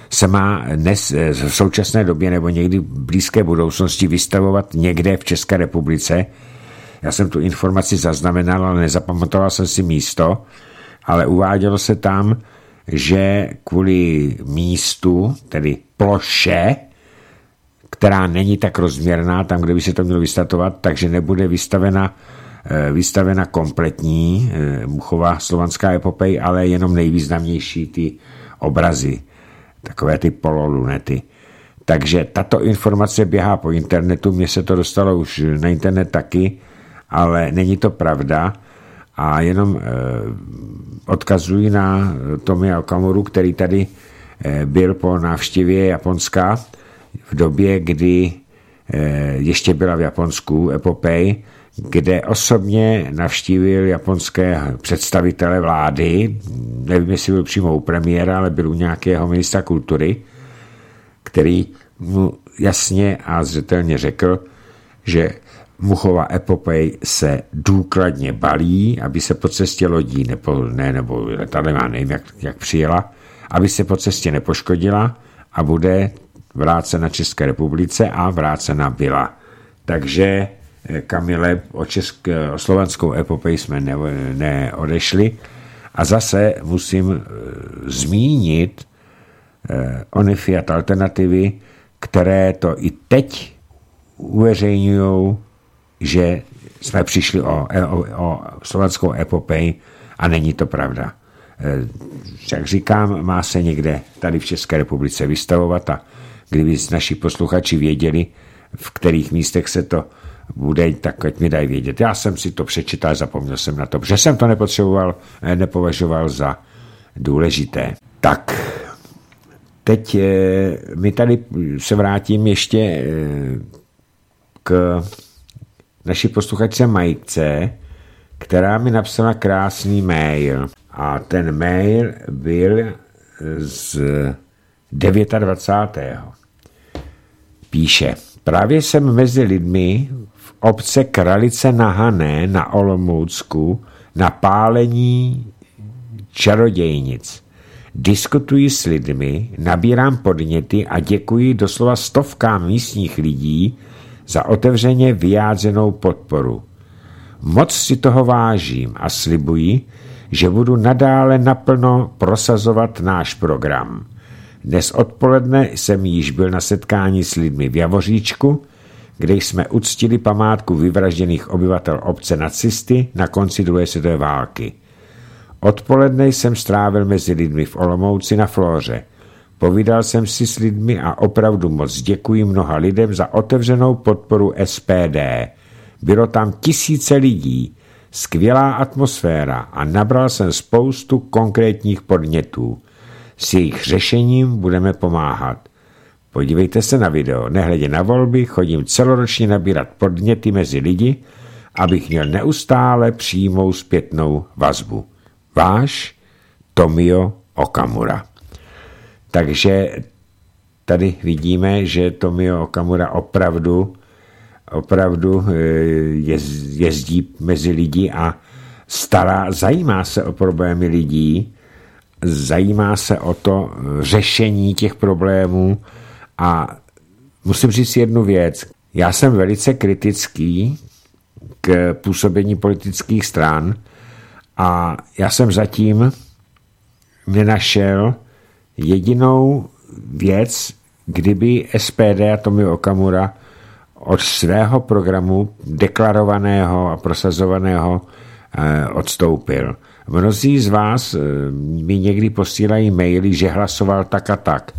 se má dnes, v současné době nebo někdy v blízké budoucnosti vystavovat někde v České republice. Já jsem tu informaci zaznamenal, ale nezapamatoval jsem si místo, ale uvádělo se tam, že kvůli místu, tedy ploše, která není tak rozměrná, tam, kde by se to mělo vystatovat, takže nebude vystavena, vystavena kompletní Muchova slovanská epopej, ale jenom nejvýznamnější ty obrazy, takové ty pololunety. Takže tato informace běhá po internetu, mně se to dostalo už na internet taky, ale není to pravda a jenom odkazuji na Tomia Okamuru, který tady byl po návštěvě Japonska v době, kdy ještě byla v Japonsku epopej, kde osobně navštívil japonské představitele vlády, nevím, jestli byl přímo u premiéra, ale byl u nějakého ministra kultury, který mu jasně a zřetelně řekl, že Muchova epopej se důkladně balí, aby se po cestě lodí nepo, ne, nebo letadlem, nevím, jak, jak přijela, aby se po cestě nepoškodila a bude vrácena České republice a vrácena byla. Takže Kamile, o, česk, o slovanskou epopej jsme ne, neodešli a zase musím e, zmínit e, ony Fiat alternativy, které to i teď uveřejňují, že jsme přišli o, o, o slovanskou epopej a není to pravda. E, jak říkám, má se někde tady v České republice vystavovat a kdyby naši posluchači věděli, v kterých místech se to bude, tak ať mi dají vědět. Já jsem si to přečítal, zapomněl jsem na to, protože jsem to nepotřeboval, nepovažoval za důležité. Tak, teď mi tady se vrátím ještě k naší posluchačce Majce, která mi napsala krásný mail. A ten mail byl z dvacátého devátého Píše, právě jsem mezi lidmi v obce Kralice na Hané na Olomoucku na pálení čarodějnic. Diskutuji s lidmi, nabírám podněty a děkuji doslova stovkám místních lidí za otevřeně vyjádřenou podporu. Moc si toho vážím a slibuji, že budu nadále naplno prosazovat náš program. Dnes odpoledne jsem již byl na setkání s lidmi v Javoříčku, kde jsme uctili památku vyvražděných obyvatel obce nacisty na konci druhé světové války. Odpoledne jsem strávil mezi lidmi v Olomouci na Flóře. Povídal jsem si s lidmi a opravdu moc děkuji mnoha lidem za otevřenou podporu S P D. Bylo tam tisíce lidí, skvělá atmosféra a nabral jsem spoustu konkrétních podnětů. S jejich řešením budeme pomáhat. Podívejte se na video. Nehledě na volby, chodím celoročně nabírat podněty mezi lidi, abych měl neustále přímou zpětnou vazbu. Váš Tomio Okamura. Takže tady vidíme, že Tomio Okamura opravdu, opravdu jezdí mezi lidi a stará, zajímá se o problémy lidí, zajímá se o to řešení těch problémů a musím říct jednu věc. Já jsem velice kritický k působení politických stran a já jsem zatím nenašel jedinou věc, kdyby S P D a Tomio Okamura od svého programu deklarovaného a prosazovaného eh, odstoupil. Mnozí z vás mi někdy posílají maily, že hlasoval tak a tak,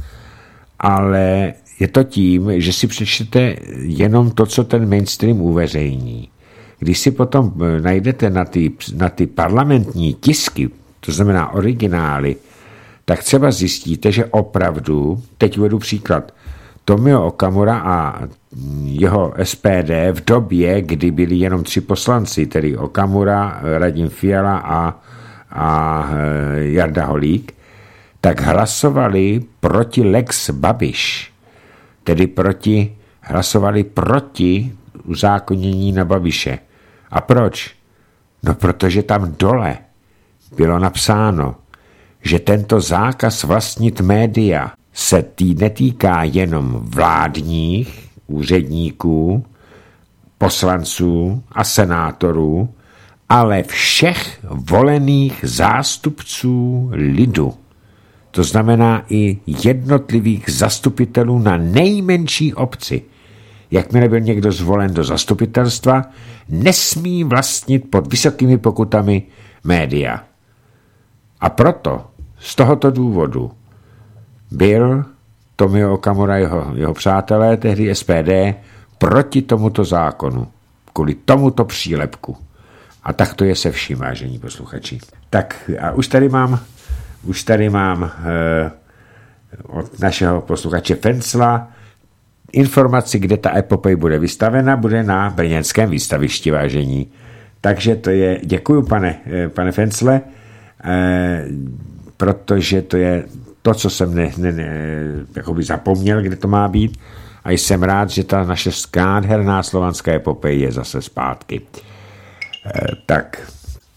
ale je to tím, že si přečtete jenom to, co ten mainstream uveřejní. Když si potom najdete na ty, na ty parlamentní tisky, to znamená originály, tak třeba zjistíte, že opravdu, teď uvedu příklad, Tomio Okamura a jeho S P D v době, kdy byli jenom tři poslanci, tedy Okamura, Radim Fiala a, a Jarda Holík, tak hlasovali proti Lex Babiš, tedy proti, hlasovali proti uzákonění na Babiše. A proč? No protože tam dole bylo napsáno, že tento zákaz vlastnit média se tý netýká jenom vládních úředníků, poslanců a senátorů, ale všech volených zástupců lidu. To znamená i jednotlivých zastupitelů na nejmenší obci. Jakmile byl někdo zvolen do zastupitelstva, nesmí vlastnit pod vysokými pokutami média. A proto, z tohoto důvodu, byl Tomio Okamura, jeho, jeho přátelé, tehdy S P D, proti tomuto zákonu, kvůli tomuto přílepku. A tak to je se vším, vážení posluchači. Tak a už tady mám, už tady mám eh, od našeho posluchače Fencla informaci, kde ta epopej bude vystavena, bude na brněnském výstavišti, vážení. Takže to je, děkuju, pane, eh, pane Fencle, eh, protože to je to, co jsem ne, ne, ne, jakoby zapomněl, kde to má být. A jsem rád, že ta naše nádherná slovanská epopej je zase zpátky. E, tak.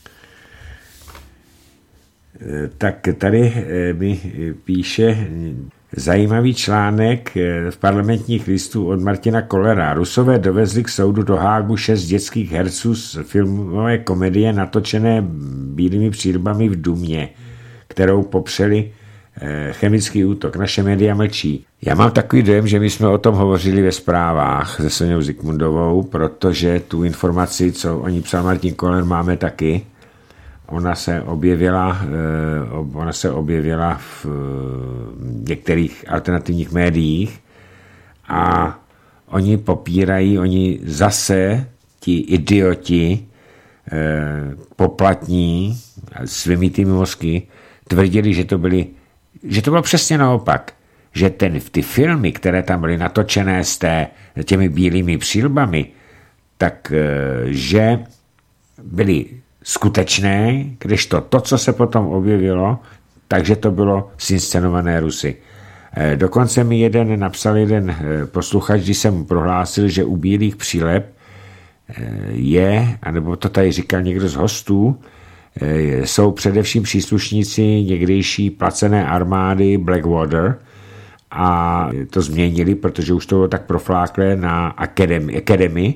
E, tak tady e, mi píše zajímavý článek v Parlamentních listů od Martina Kollera. Rusové dovezli k soudu do Hágu šest dětských herců z filmové komedie natočené bílými přílbami v Dumě, kterou popřeli chemický útok. Naše média mlčí. Já mám takový dojem, že my jsme o tom hovořili ve zprávách se Soňou Zikmundovou, protože tu informaci, co o ní psal Martin Koller, máme taky. Ona se objevila, ona se objevila v některých alternativních médiích a oni popírají, oni zase, ti idioti, poplatní, s vymýtými mozky, tvrdili, že to byly že to bylo přesně naopak, že ten, ty filmy, které tam byly natočené s té, těmi bílými přílbami, tak že byly skutečné, když to, to, co se potom objevilo, takže to bylo zinscenované Rusy. Dokonce mi jeden napsal jeden posluchač, když jsem mu prohlásil, že u bílých příleb je, anebo to tady říkal někdo z hostů, jsou především příslušníci někdejší placené armády Blackwater a to změnili, protože už to bylo tak profláklé na Academy, Academy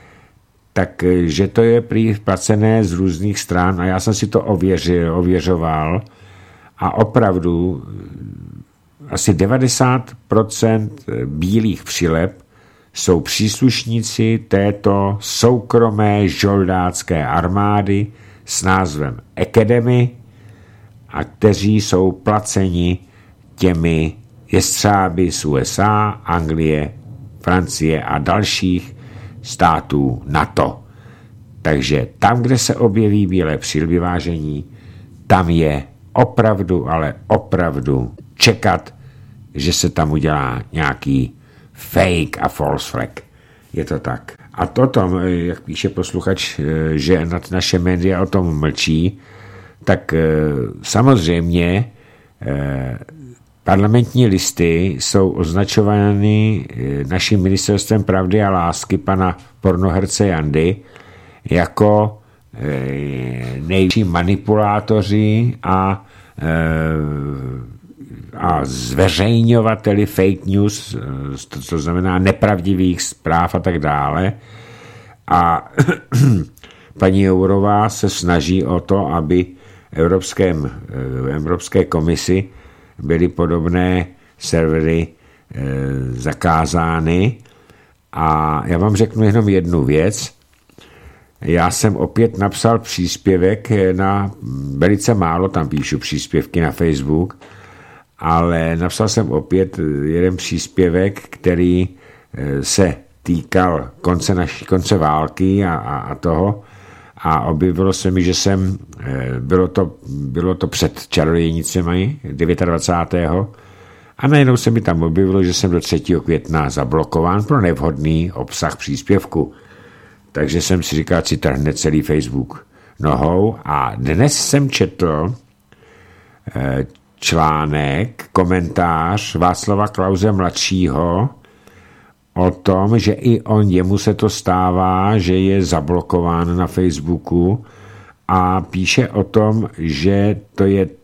takže to je prý placené z různých stran a já jsem si to ověřil, ověřoval a opravdu asi devadesát procent bílých přileb jsou příslušníci této soukromé žoldácké armády s názvem Academy a kteří jsou placeni těmi jestřáby z U S A, Anglie, Francie a dalších států NATO. Takže tam, kde se objeví bílé přílby, vážení, tam je opravdu, ale opravdu čekat, že se tam udělá nějaký fake a false flag. Je to tak. A to tom, jak píše posluchač, že naše média o tom mlčí, tak samozřejmě parlamentní listy jsou označovány naším ministerstvem pravdy a lásky pana pornoherce Jandy jako největší manipulátoři a, a zveřejňovateli fake news, to, to znamená nepravdivých zpráv a tak dále. A paní Jourová se snaží o to, aby Evropském, Evropské komisi byly podobné servery e, zakázány. A já vám řeknu jenom jednu věc. Já jsem opět napsal příspěvek na, velice málo tam píšu příspěvky na Facebook, ale napsal jsem opět jeden příspěvek, který se týkal konce, naší, konce války a, a, a toho a objevilo se mi, že jsem, bylo to, bylo to před čarodějnicemi dvacátého devátého a najednou se mi tam objevilo, že jsem do třetího května zablokován pro nevhodný obsah příspěvku. Takže jsem si říkal, si trhne celý Facebook nohou a dnes jsem četl článek, komentář Václava Klause mladšího o tom, že i on, jemu se to stává, že je zablokován na Facebooku a píše o tom, že to je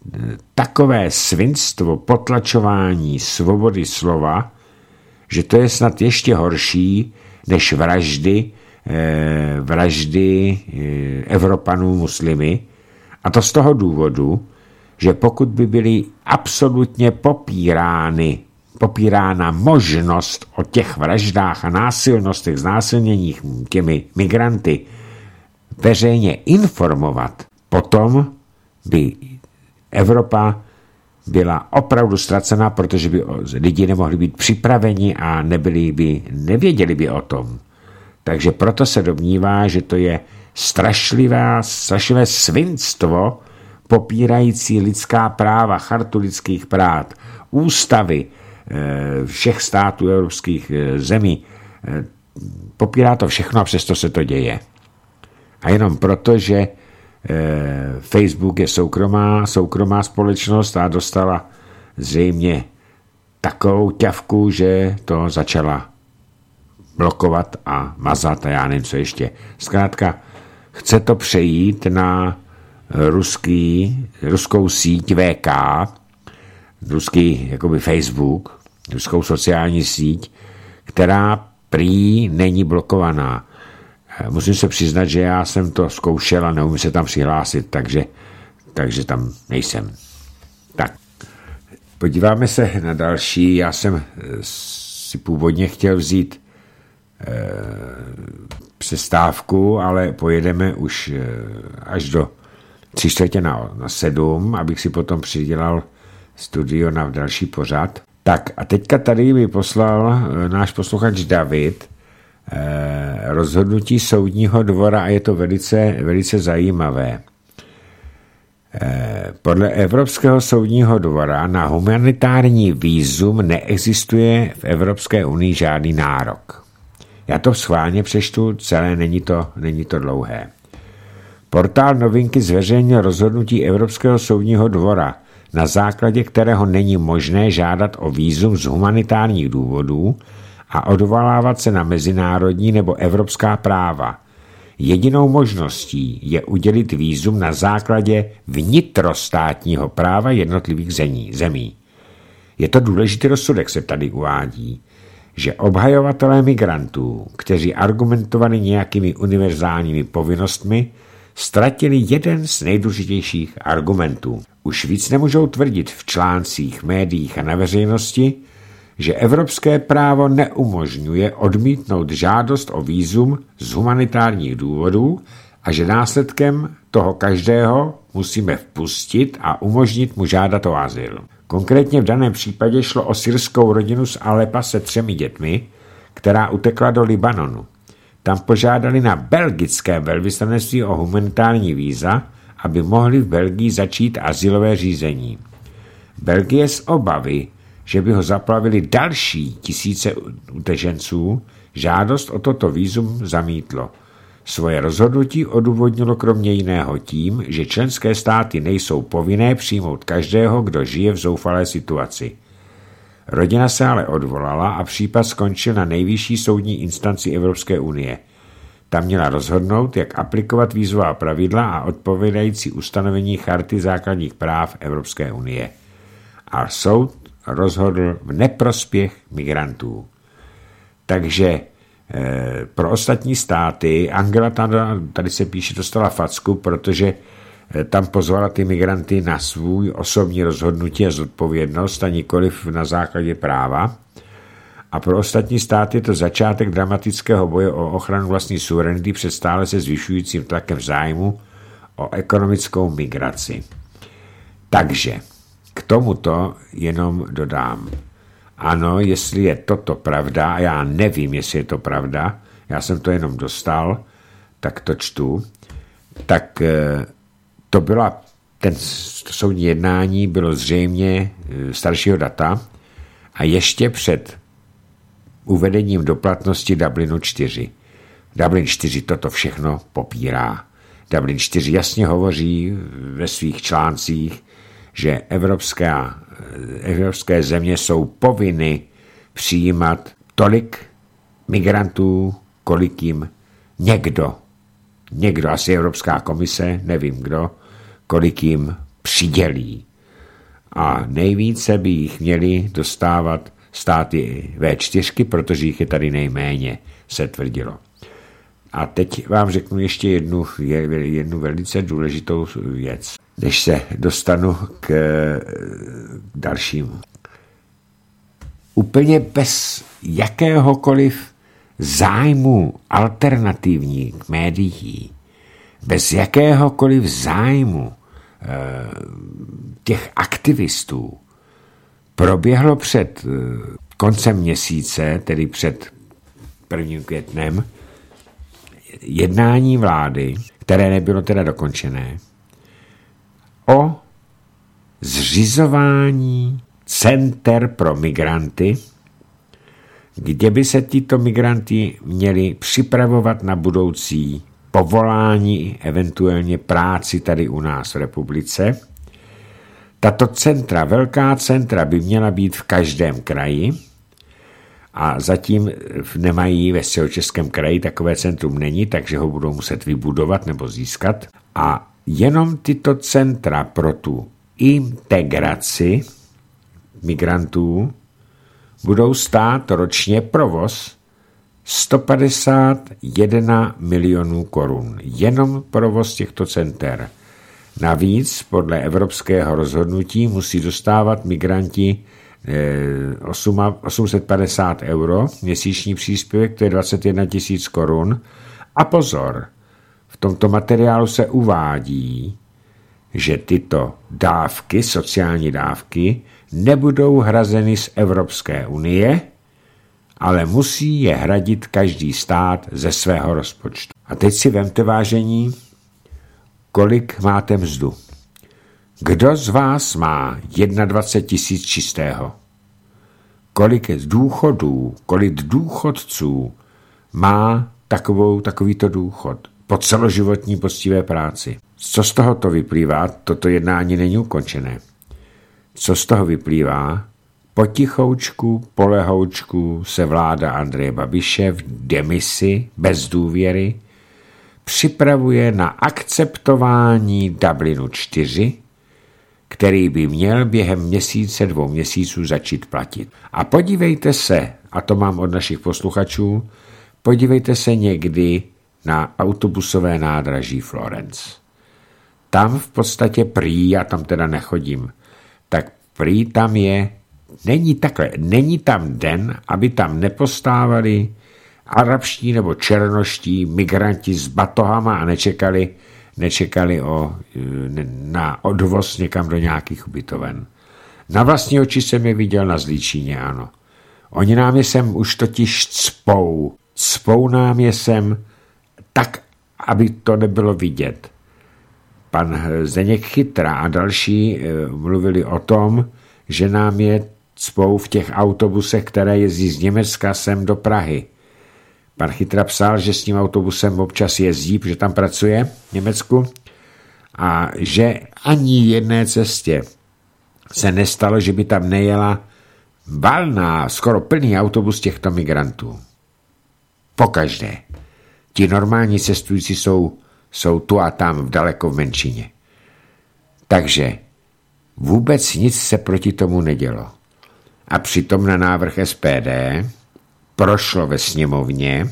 takové svinstvo potlačování svobody slova, že to je snad ještě horší než vraždy, eh, vraždy eh, Evropanů muslimy. A to z toho důvodu, že pokud by byly absolutně popírány, popírána možnost o těch vraždách a násilnostech, znásilněních těmi migranty veřejně informovat, potom by Evropa byla opravdu ztracená, protože by lidi nemohli být připraveni a nebyli by, nevěděli by o tom. Takže proto se domnívá, že to je strašlivé, strašlivé svinstvo popírající lidská práva, chartu lidských práv, ústavy všech států evropských zemí. Popírá to všechno a přesto se to děje. A jenom proto, že Facebook je soukromá, soukromá společnost a dostala zřejmě takovou ťavku, že to začala blokovat a mazat a já nevím, co ještě. Zkrátka, chce to přejít na ruský, ruskou síť V K, ruský jakoby Facebook, ruskou sociální síť, která prý není blokovaná. Musím se přiznat, že já jsem to zkoušel a neumím se tam přihlásit, takže, takže tam nejsem. Tak, podíváme se na další. Já jsem si původně chtěl vzít e, přestávku, ale pojedeme už e, až do tři čtvrtě na, na sedm, abych si potom přidělal studio na další pořad. Tak a teďka tady mi poslal e, náš posluchač David e, rozhodnutí soudního dvora a je to velice, velice zajímavé. E, podle Evropského soudního dvora na humanitární vízum neexistuje v Evropské unii žádný nárok. Já to schválně přečtu, celé není to, není to dlouhé. Portál Novinky zveřejnil rozhodnutí Evropského soudního dvora, na základě kterého není možné žádat o vízum z humanitárních důvodů a odvolávat se na mezinárodní nebo evropská práva. Jedinou možností je udělit vízum na základě vnitrostátního práva jednotlivých zemí. Je to důležitý rozsudek, se tady uvádí, že obhajovatelé migrantů, kteří argumentovali nějakými univerzálními povinnostmi, ztratili jeden z nejdůležitějších argumentů. Už víc nemůžou tvrdit v článcích, médiích a na veřejnosti, že evropské právo neumožňuje odmítnout žádost o vízum z humanitárních důvodů a že následkem toho každého musíme vpustit a umožnit mu žádat o azyl. Konkrétně v daném případě šlo o syrskou rodinu z Alepa se třemi dětmi, která utekla do Libanonu. Tam požádali na belgické velvyslanectví o humanitární víza, aby mohli v Belgii začít azylové řízení. Belgie z obavy, že by ho zaplavili další tisíce utečenců, žádost o toto vízum zamítlo. Svoje rozhodnutí odůvodnilo kromě jiného tím, že členské státy nejsou povinné přijmout každého, kdo žije v zoufalé situaci. Rodina se ale odvolala a případ skončil na nejvyšší soudní instanci Evropské unie. Tam měla rozhodnout, jak aplikovat vízová pravidla a odpovídající ustanovení Charty základních práv Evropské unie. A soud rozhodl v neprospěch migrantů. Takže e, pro ostatní státy Angela tady, tady se píše, dostala facku, protože e, tam pozvala ty migranty na svůj osobní rozhodnutí a zodpovědnost a nikoliv na základě práva. A pro ostatní státy je to začátek dramatického boje o ochranu vlastní suverenity před stále se zvyšujícím tlakem zájmu o ekonomickou migraci. Takže k tomuto jenom dodám. Ano, jestli je toto pravda, a já nevím, jestli je to pravda, já jsem to jenom dostal, tak to čtu, tak to byla, ten soudní jednání bylo zřejmě staršího data a ještě před uvedením do platnosti Dublinu čtyři. Dublin čtyři toto všechno popírá. Dublin čtyři jasně hovoří ve svých článcích, že evropská, evropské země jsou povinny přijímat tolik migrantů, kolik jim někdo, někdo, asi Evropská komise, nevím kdo, kolik jim přidělí. A nejvíce by jich měli dostávat státy vé čtyři, protože jich je tady nejméně, se tvrdilo. A teď vám řeknu ještě jednu, jednu velice důležitou věc, než se dostanu k dalšímu. Úplně bez jakéhokoliv zájmu alternativních médií, bez jakéhokoliv zájmu e, těch aktivistů, proběhlo před e, koncem měsíce, tedy před prvním květnem, jednání vlády, které nebylo teda dokončené, o zřizování center pro migranty, kde by se tyto migranti měli připravovat na budoucí povolání, eventuálně práci tady u nás v republice. Tato centra, velká centra, by měla být v každém kraji a zatím nemají ve Středočeském kraji, takové centrum není, takže ho budou muset vybudovat nebo získat. A jenom tyto centra pro tu integraci migrantů budou stát ročně provoz sto padesát jedna milionů korun. Jenom provoz těchto center. Navíc podle evropského rozhodnutí musí dostávat migranti osm set padesát euro, měsíční příspěvek, to je dvacet jedna tisíc korun. A pozor, v tomto materiálu se uvádí, že tyto dávky, sociální dávky, nebudou hrazeny z Evropské unie, ale musí je hradit každý stát ze svého rozpočtu. A teď si vemte, vážení, kolik máte mzdu. Kdo z vás má dvacet jedna tisíc čistého? Kolik důchodů, kolik důchodců má takovou, takovýto důchod po celoživotní poctivé práci? Co z toho to vyplývá? Toto jednání není ukončené. Co z toho vyplývá? Potichoučku, polehoučku se vláda Andreje Babiše v demisi bez důvěry připravuje na akceptování Dublinu čtyři, který by měl během měsíce, dvou měsíců začít platit. A podívejte se, a to mám od našich posluchačů, podívejte se někdy na autobusové nádraží Florence. Tam v podstatě prý, já tam teda nechodím, tak prý tam je, není takhle, není tam den, aby tam nepostávali arabští nebo černoští migranti s batohama a nečekali, nečekali o, na odvoz někam do nějakých ubytoven. Na vlastní oči jsem je viděl na Zlíčíně, ano. Oni nám je sem už totiž cpou. Cpou nám je sem tak, aby to nebylo vidět. Pan Zdeněk Chytra a další mluvili o tom, že nám je cpou v těch autobusech, které jezdí z Německa sem do Prahy. Pan Chytra psal, že s tím autobusem občas jezdí, protože tam pracuje v Německu a že ani jedné cestě se nestalo, že by tam nejela valná, skoro plný autobus těchto migrantů. Pokaždé. Ti normální cestující jsou, jsou tu a tam v daleko v menšině. Takže vůbec nic se proti tomu nedělo. A přitom na návrh S P D prošlo ve sněmovně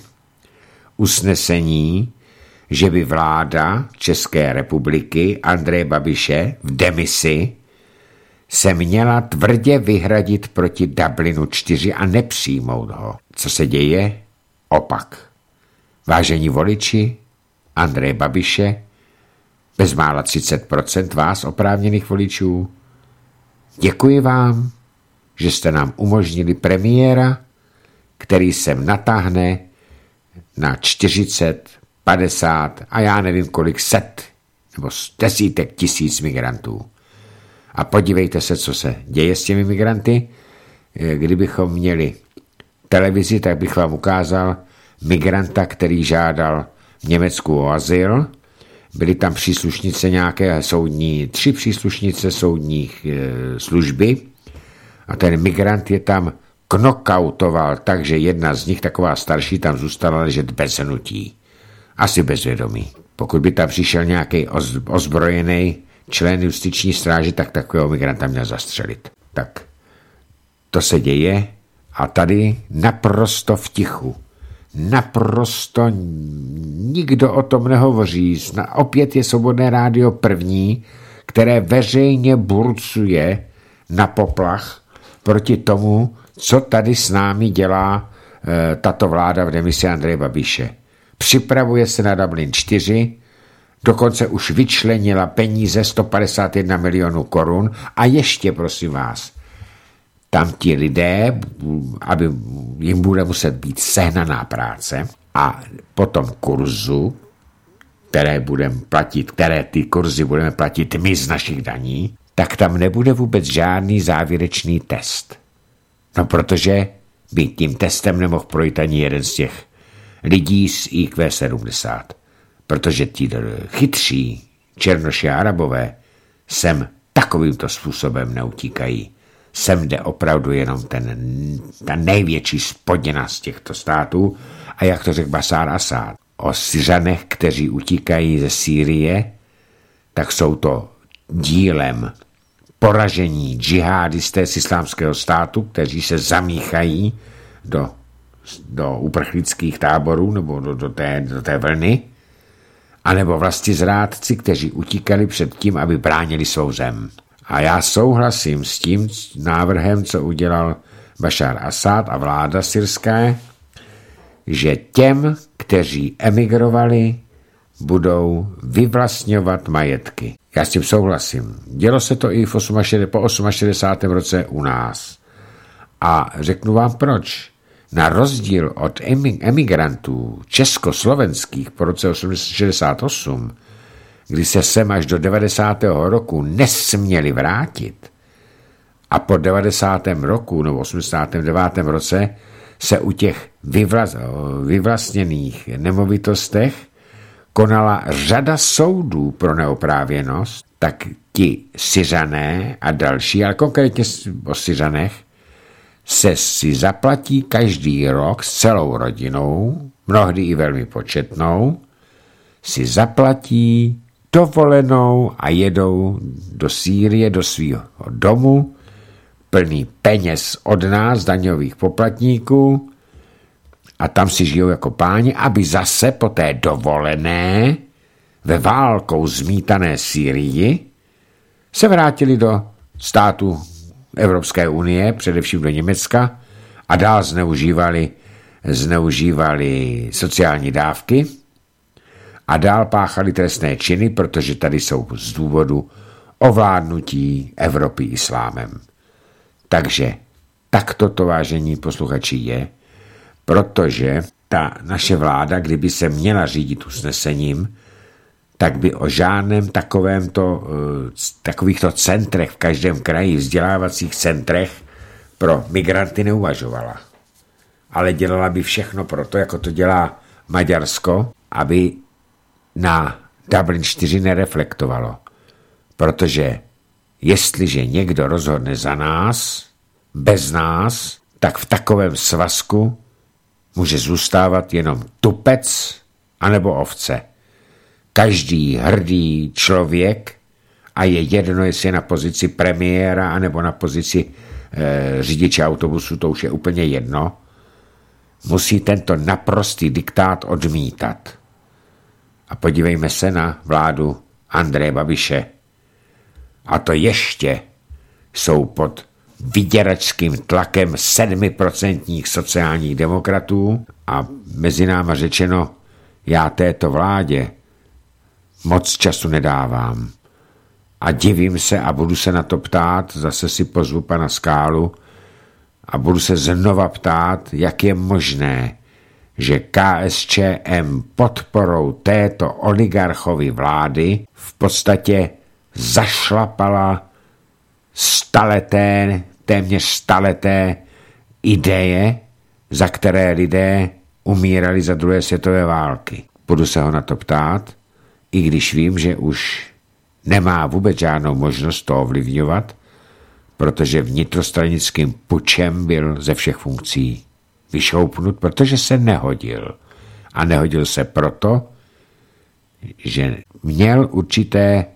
usnesení, že by vláda České republiky Andreje Babiše v demisi se měla tvrdě vyhradit proti Dublinu čtyři a nepřijmout ho. Co se děje? Opak. Vážení voliči Andreje Babiše, bezmála třicet procent vás oprávněných voličů, děkuji vám, že jste nám umožnili premiéra, který sem natáhne na čtyřicet, padesát a já nevím kolik set nebo desítek tisíc migrantů. A podívejte se, co se děje s těmi migranty. Kdybychom měli televizi, tak bych vám ukázal migranta, který žádal v Německu o azyl. Byli tam příslušnice nějaké soudní, tři příslušnice soudních e, služby a ten migrant je tam knockoutoval, takže jedna z nich, taková starší, tam zůstala ležet bez hnutí. Asi bez vědomí. Pokud by tam přišel nějaký ozbrojený člen justiční stráže, tak takového migranta měl zastřelit. Tak to se děje a tady naprosto v tichu. Naprosto nikdo o tom nehovoří. Opět je Svobodné rádio první, které veřejně burcuje na poplach proti tomu, co tady s námi dělá e, tato vláda v demisi Andreje Babiše. Připravuje se na Dublin čtyři, dokonce už vyčlenila peníze sto padesát jedna milionů korun a ještě, prosím vás, tam ti lidé, aby jim bude muset být sehnaná práce a potom kurzu, které budeme platit, které ty kurzy budeme platit my z našich daní, tak tam nebude vůbec žádný závěrečný test. No protože by tím testem nemohl projít ani jeden z těch lidí z í kvé sedmdesát. Protože ti chytří černoši a Arabové sem takovýmto způsobem neutíkají. Sem jde opravdu jenom ten, ta největší spodina z těchto států a jak to řekl Bašár Asad, o Syřanech, kteří utíkají ze Sýrie, tak jsou to dílem poražení džihadisté z islámského státu, kteří se zamíchají do, do uprchlických táborů nebo do, do, té, do té vlny, anebo vlastizrádci, kteří utíkali před tím, aby bránili svou zem. A já souhlasím s tím návrhem, co udělal Bašár Asad a vláda syrská, že těm, kteří emigrovali, budou vyvlastňovat majetky. Já s tím souhlasím. Dělo se to i v šedesátém osmém roce u nás. A řeknu vám proč. Na rozdíl od emigrantů československých po roce šedesát osm, kdy se sem až do devadesátého roku nesměli vrátit a po devadesátém roku nebo osmdesátém devátém roce se u těch vyvlast, vyvlastněných nemovitostech konala řada soudů pro neoprávněnost, tak ti Syřané a další, ale konkrétně o Syřanech, se si zaplatí každý rok s celou rodinou, mnohdy i velmi početnou, si zaplatí dovolenou a jedou do Sýrie, do svého domu, plný peněz od nás, daňových poplatníků, a tam si žijou jako páni, aby zase po té dovolené ve válkou zmítané Sýrii se vrátili do státu Evropské unie, především do Německa, a dál zneužívali, zneužívali sociální dávky a dál páchali trestné činy, protože tady jsou z důvodu ovládnutí Evropy islámem. Takže takto to, vážení posluchači, je, protože ta naše vláda, kdyby se měla řídit usnesením, tak by o žádném takovémto, takovýchto centrech v každém kraji, vzdělávacích centrech pro migranty neuvažovala. Ale dělala by všechno proto, jako to dělá Maďarsko, aby na Dublin čtyři nereflektovalo. Protože jestliže někdo rozhodne za nás, bez nás, tak v takovém svazku může zůstávat jenom tupec anebo ovce. Každý hrdý člověk, a je jedno, jestli je na pozici premiéra anebo na pozici e, řidiče autobusu, to už je úplně jedno, musí tento naprostý diktát odmítat. A podívejme se na vládu Andreje Babiše. A to ještě jsou pod vyděračským tlakem sedmiprocentních sociálních demokratů a mezi náma řečeno, já této vládě moc času nedávám. A divím se a budu se na to ptát, zase si pozvu pana Skálu a budu se znova ptát, jak je možné, že K S Č M podporou této oligarchovy vlády v podstatě zašlapala staleté, téměř staleté ideje, za které lidé umírali za druhé světové války. Budu se ho na to ptát, i když vím, že už nemá vůbec žádnou možnost to ovlivňovat, protože vnitrostranickým pučem byl ze všech funkcí vyšoupnut, protože se nehodil. A nehodil se proto, že měl určité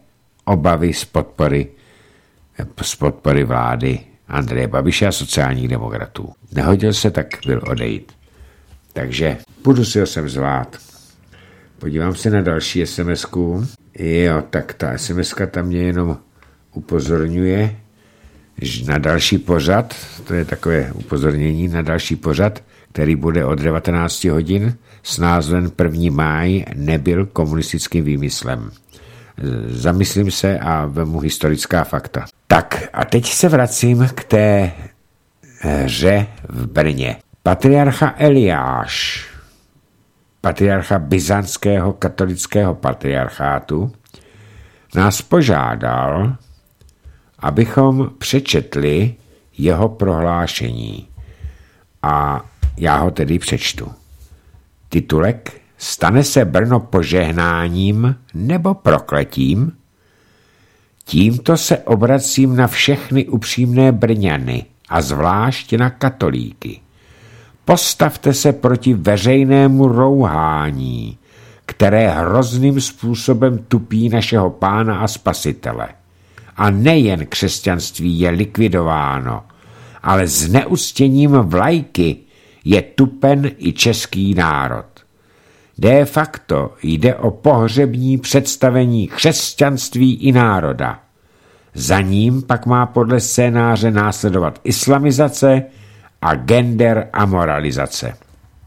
obavy z podpory, z podpory vlády Andreje Babiše a sociálních demokratů. Nehodil se, tak byl odejít. Takže budu si ho sem zvát. Podívám se na další es em esku. Jo, tak ta es em eska tam mě jenom upozorňuje na další pořad, to je takové upozornění na další pořad, který bude od devatenáct hodin s názvem první máj nebyl komunistickým výmyslem. Zamyslím se a vemu historická fakta. Tak a teď se vracím k té hře v Brně. Patriarcha Eliáš, patriarcha byzantského katolického patriarchátu, nás požádal, abychom přečetli jeho prohlášení. A já ho tedy přečtu. Titulek: Stane se Brno požehnáním nebo prokletím? Tímto se obracím na všechny upřímné Brňany a zvlášť na katolíky. Postavte se proti veřejnému rouhání, které hrozným způsobem tupí našeho Pána a Spasitele. A nejen křesťanství je likvidováno, ale s neustěním vlajky je tupen i český národ. De facto jde o pohřební představení křesťanství i národa. Za ním pak má podle scénáře následovat islamizace a gender a moralizace.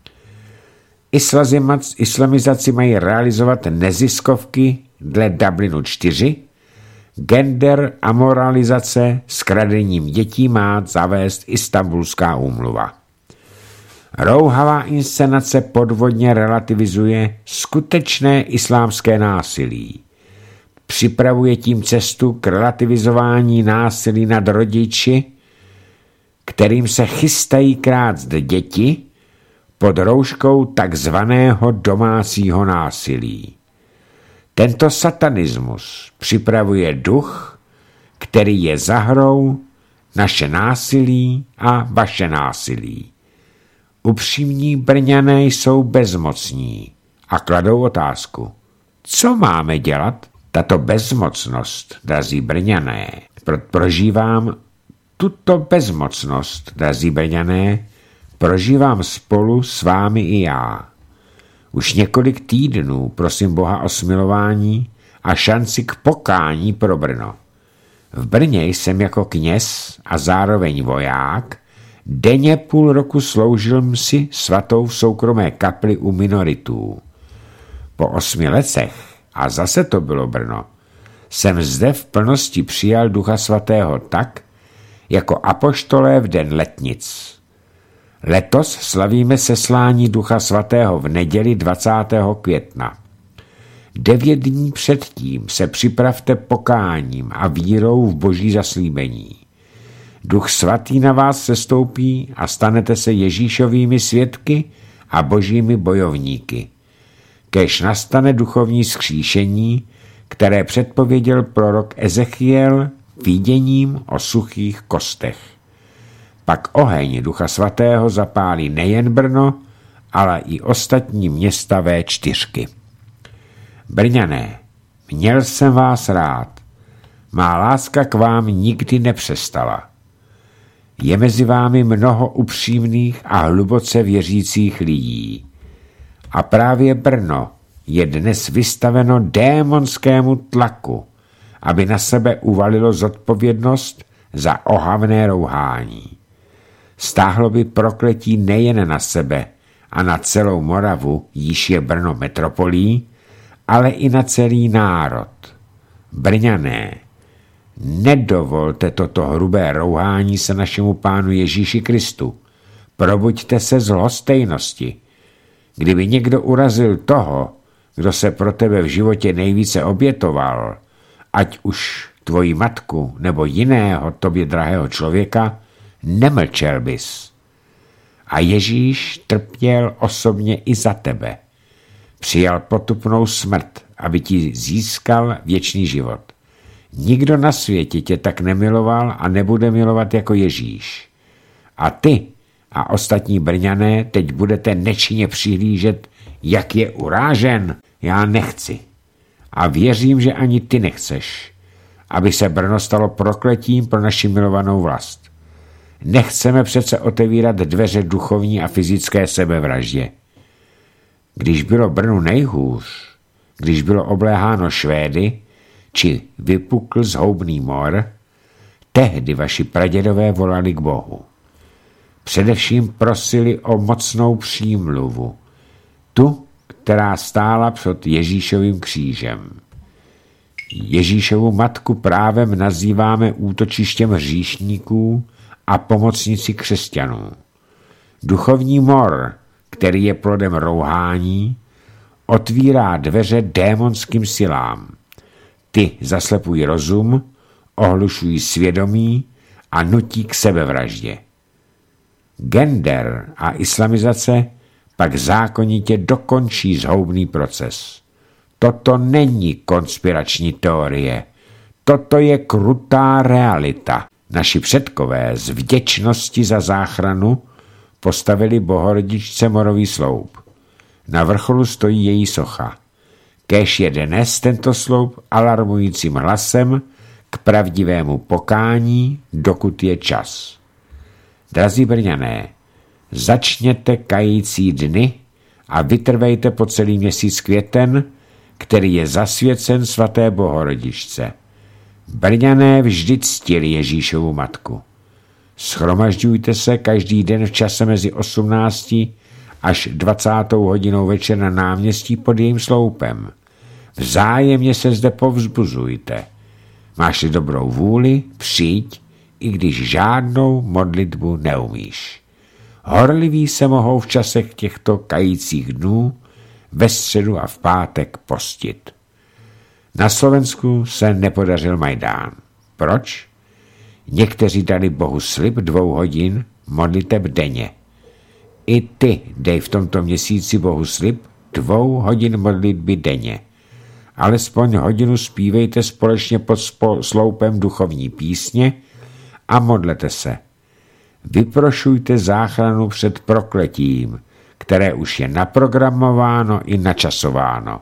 Islamizaci mají realizovat neziskovky dle Dublinu čtyři, gender a moralizace s kradením dětí má zavést Istanbulská úmluva. Rouhavá inscenace podvodně relativizuje skutečné islámské násilí. Připravuje tím cestu k relativizování násilí nad rodiči, kterým se chystají krást děti pod rouškou takzvaného domácího násilí. Tento satanismus připravuje duch, který je za hrou naše násilí a vaše násilí. Upřímní Brňané jsou bezmocní a kladou otázku. Co máme dělat? Tato bezmocnost, drazí Brňané, pro, prožívám tuto bezmocnost, drazí Brňané, prožívám spolu s vámi i já. Už několik týdnů prosím Boha o smilování a šanci k pokání pro Brno. V Brně jsem jako kněz a zároveň voják denně půl roku sloužil si svatou v soukromé kapli u minoritů. Po osmi letech, a zase to bylo Brno, jsem zde v plnosti přijal Ducha Svatého tak, jako apoštolé v den letnic. Letos slavíme seslání Ducha Svatého v neděli dvacátého května. Devět dní předtím se připravte pokáním a vírou v Boží zaslíbení. Duch Svatý na vás sestoupí a stanete se Ježíšovými svědky a Božími bojovníky. Kéž nastane duchovní vzkříšení, které předpověděl prorok Ezechiel viděním o suchých kostech. Pak oheň Ducha Svatého zapálí nejen Brno, ale i ostatní města vé čtyřky. Brňané, měl jsem vás rád. Má láska k vám nikdy nepřestala. Je mezi vámi mnoho upřímných a hluboce věřících lidí. A právě Brno je dnes vystaveno démonskému tlaku, aby na sebe uvalilo zodpovědnost za ohavné rouhání. Stáhlo by prokletí nejen na sebe a na celou Moravu, jíž je Brno metropolí, ale i na celý národ. Brňané, nedovolte toto hrubé rouhání se našemu Pánu Ježíši Kristu. Probuďte se z lhostejnosti. Kdyby někdo urazil toho, kdo se pro tebe v životě nejvíce obětoval, ať už tvoji matku nebo jiného tobě drahého člověka, nemlčel bys. A Ježíš trpěl osobně i za tebe. Přijal potupnou smrt, aby ti získal věčný život. Nikdo na světě tě tak nemiloval a nebude milovat jako Ježíš. A ty a ostatní Brňané teď budete nečinně přihlížet, jak je urážen. Já nechci. A věřím, že ani ty nechceš. aby se Brno stalo prokletím pro naši milovanou vlast. Nechceme přece otevírat dveře duchovní a fyzické sebevraždě. Když bylo Brnu nejhůř, když bylo obléháno Švédy, či vypukl zhoubný mor, tehdy vaši pradědové volali k Bohu. Především prosili o mocnou přímluvu, tu, která stála před Ježíšovým křížem. Ježíšovu matku právem nazýváme útočištěm hříšníků a pomocnici křesťanů. Duchovní mor, který je plodem rouhání, otvírá dveře démonským silám. Ty zaslepují rozum, ohlušují svědomí a nutí k sebevraždě. Gender a islamizace pak zákonitě dokončí zhoubný proces. Toto není konspirační teorie. Toto je krutá realita. Naši předkové z vděčnosti za záchranu postavili Bohorodičce morový sloup. Na vrcholu stojí její socha. Kéž je dnes tento sloup alarmujícím hlasem k pravdivému pokání, dokud je čas. Drazí Brňané, začněte kající dny a vytrvejte po celý měsíc květen, který je zasvěcen svaté Bohorodičce. Brňané vždy ctili Ježíšovu matku. Shromažďujte se každý den v čase mezi osmnáctou až dvacátou hodinou večer na náměstí pod jejím sloupem. Vzájemně se zde povzbuzujte. Máš-li dobrou vůli, přijď, i když žádnou modlitbu neumíš. Horliví se mohou v časech těchto kajících dnů ve středu a v pátek postit. Na Slovensku se nepodařil Majdán. Proč? Někteří dali Bohu slib dvou hodin modliteb denně. I ty dej v tomto měsíci Bohu slib dvou hodin modlitby denně. Alespoň hodinu zpívejte společně pod sloupem duchovní písně a modlete se. Vyprošujte záchranu před prokletím, které už je naprogramováno i načasováno.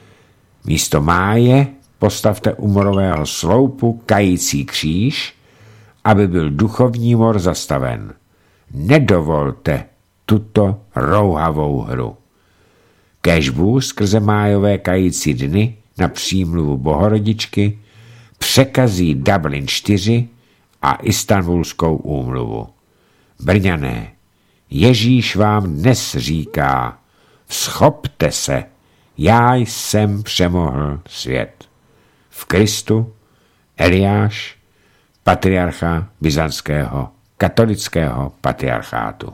Místo máje postavte u morového sloupu kající kříž, aby byl duchovní mor zastaven. Nedovolte tuto rouhavou hru. Kéž Bůh skrze májové kající dny na přímluvu Bohorodičky překazí Dublin čtyři a Istanbulskou úmluvu. Brňané, Ježíš vám dnes říká, vzchopte se, já jsem přemohl svět. V Kristu Eliáš, patriarcha byzantského katolického patriarchátu.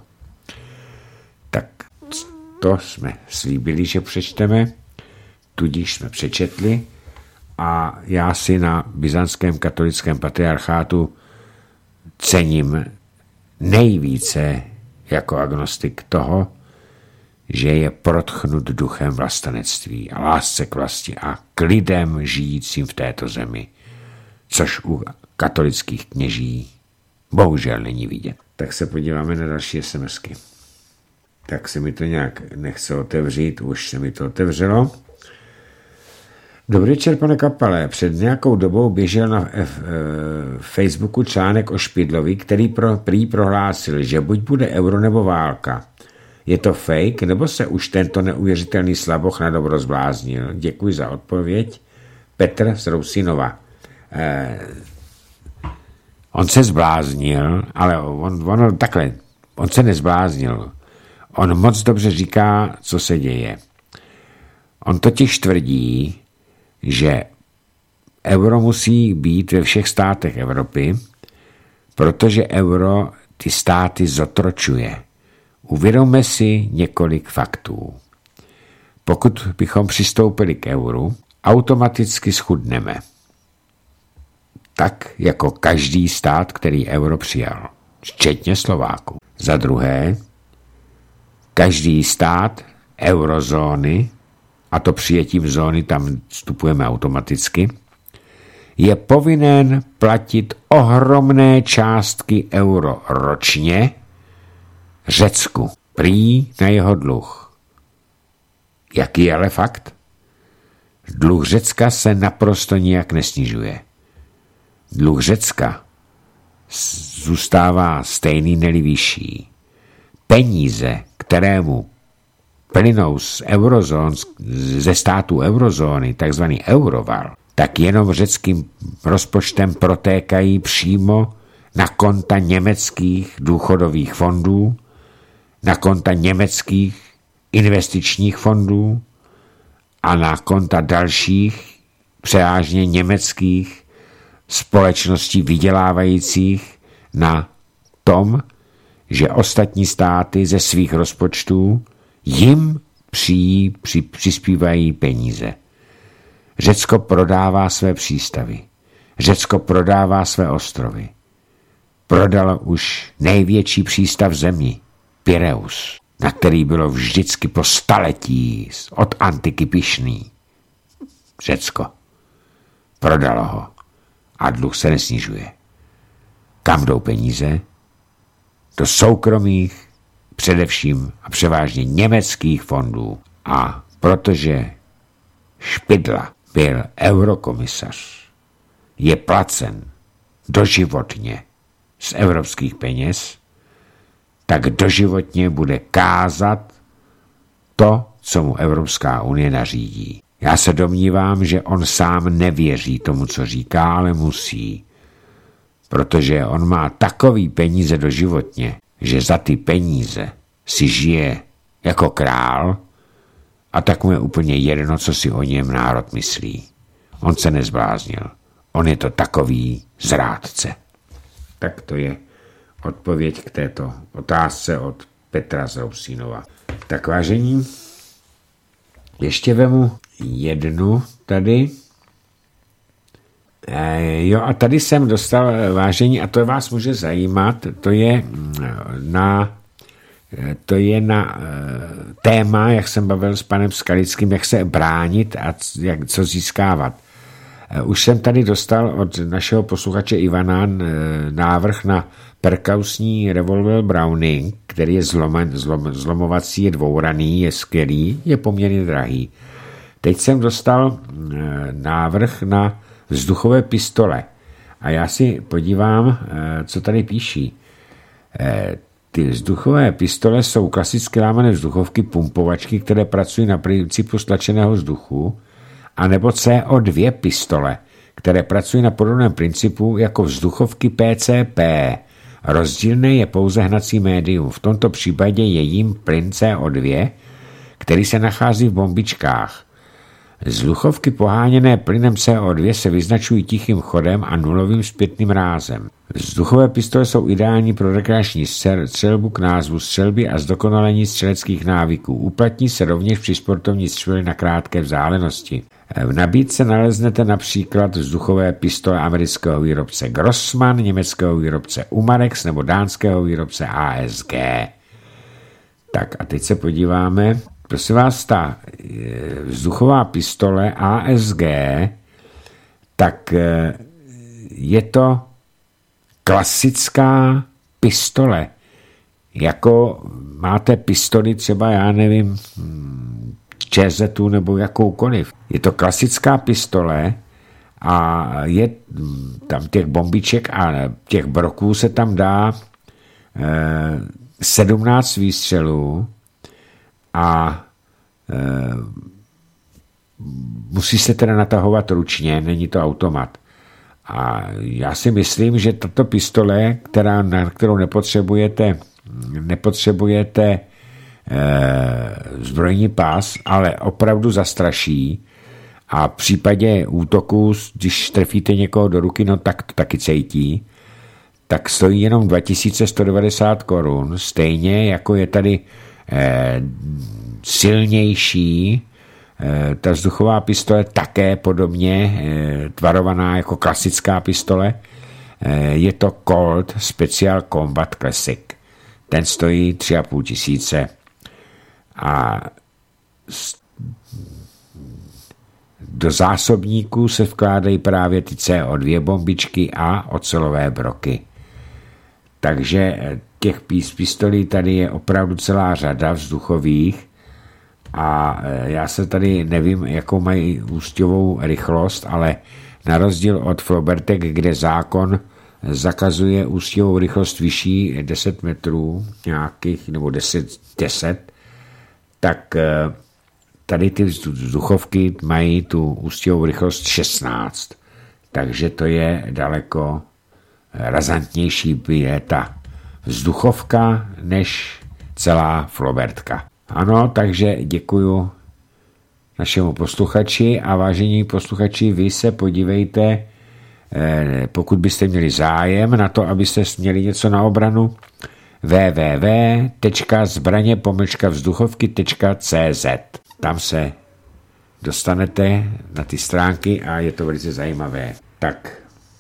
Tak to jsme slíbili, že přečteme, tudíž jsme přečetli a já si na byzantském katolickém patriarchátu cením nejvíce jako agnostik toho, že je protchnut duchem vlastenectví a lásce k vlasti a k lidem žijícím v této zemi, což u katolických kněží bohužel není vidět. Tak se podíváme na další SMSky. Tak se mi to nějak nechce otevřít, už se mi to otevřelo. Dobrý večer, pane Kapale. Před nějakou dobou běžel na F, e, Facebooku článek o Špidlovi, který pro, prý prohlásil, že buď bude euro nebo válka. Je to fake, nebo se už tento neuvěřitelný slaboch na dobro zbláznil? Děkuji za odpověď. Petr z Rousinova. E, on se zbláznil, ale on, on takhle, on se nezbláznil. On moc dobře říká, co se děje. On totiž tvrdí, že euro musí být ve všech státech Evropy, protože euro ty státy zotročuje. Uvědomme si několik faktů. Pokud bychom přistoupili k euru, automaticky schudneme. Tak jako každý stát, který euro přijal, včetně Slováků. Za druhé, každý stát eurozóny, a to přijetím zóny, tam vstupujeme automaticky, je povinen platit ohromné částky euro ročně Řecku, prý na jeho dluh. Jaký je ale fakt? Dluh Řecka se naprosto nijak nesnižuje. dluh Řecka zůstává stejný, neli vyšší. Peníze, kterému plynou z eurozón, ze států eurozóny, takzvaný euroval, tak jenom řeckým rozpočtem protékají přímo na konta německých důchodových fondů, na konta německých investičních fondů a na konta dalších, převážně německých společností vydělávajících na tom, že ostatní státy ze svých rozpočtů jim při, při, přispívají peníze. Řecko prodává své přístavy. Řecko prodává své ostrovy. Prodalo už největší přístav v zemi, Pireus, na který bylo vždycky po staletí od antiky pyšný. Řecko. Prodalo ho. A dluh se nesnižuje. Kam jdou peníze? Do soukromých, především a převážně německých fondů. A protože Špidla byl eurokomisař, je placen doživotně z evropských peněz, tak doživotně bude kázat to, co mu Evropská unie nařídí. Já se domnívám, že on sám nevěří tomu, co říká, ale musí. Protože on má takový peníze doživotně, že za ty peníze si žije jako král a tak mu je úplně jedno, co si o něm národ myslí. On se nezbláznil. On je to takový zrádce. Tak to je odpověď k této otázce od Petra z Rousínova. Tak vážení, ještě vemu jednu tady. E, jo, a tady jsem dostal vážení, a to vás může zajímat, to je na, to je na e, téma, jak jsem bavil s panem Skalickým, jak se bránit a jak, co získávat. E, už jsem tady dostal od našeho posluchače Ivana e, návrh na perkusní revolver Browning, který je zlomen, zlom, zlomovací, je dvouraný, je skvělý, je poměrně drahý. Teď jsem dostal e, návrh na vzduchové pistole. A já si podívám, e, co tady píší. E, ty vzduchové pistole jsou klasicky lámané vzduchovky, pumpovačky, které pracují na principu stlačeného vzduchu, anebo C O dva pistole, které pracují na podobném principu jako vzduchovky P C P. Rozdílné je pouze hnací médium. V tomto případě je jím plyn C O dva, který se nachází v bombičkách. Vzduchovky poháněné plynem C O dva se vyznačují tichým chodem a nulovým zpětným rázem. Vzduchové pistole jsou ideální pro rekreační střelbu k názvu střelby a zdokonalení střeleckých návyků. Uplatní se rovněž při sportovní střelbě na krátké vzdálenosti. V nabídce naleznete například vzduchové pistole amerického výrobce Grossmann, německého výrobce Umarex nebo dánského výrobce A S G. Tak a teď se podíváme. Prosím vás, ta vzduchová pistole A S G, tak je to klasická pistole. Jako máte pistoli třeba, já nevím, Čezetu nebo jakoukoliv. Je to klasická pistole a je tam těch bombiček a těch broků se tam dá sedmnáct výstřelů a e, musí se teda natahovat ručně, není to automat. A já si myslím, že tato pistole, která, na kterou nepotřebujete, nepotřebujete e, zbrojní pás, ale opravdu zastraší a v případě útoku, když trefíte někoho do ruky, no tak to taky cejtí, tak stojí jenom dva tisíce sto devadesát korun, stejně jako je tady Eh, silnější eh, ta vzduchová pistole, také podobně eh, tvarovaná jako klasická pistole, eh, je to Colt Special Combat Classic. Ten stojí tři a půl tisíce a do zásobníků se vkládají právě ty C O dva bombičky a ocelové broky. Takže těch pistolí tady je opravdu celá řada vzduchových a já se tady nevím, jakou mají ústěvou rychlost, ale Na rozdíl od Flobertek, kde zákon zakazuje ústěvou rychlost vyšší deset metrů, nějakých, nebo deset, deset, tak tady ty vzduchovky mají tu ústěvou rychlost šestnáct. Takže to je daleko razantnější je ta vzduchovka než celá Flobertka. Ano, takže děkuju našemu posluchači a vážení posluchači, vy se podívejte, pokud byste měli zájem na to, abyste měli něco na obranu, w w w tečka zbraně pomlčka vzduchovky tečka c z. Tam se dostanete na ty stránky a je to velice zajímavé. Tak,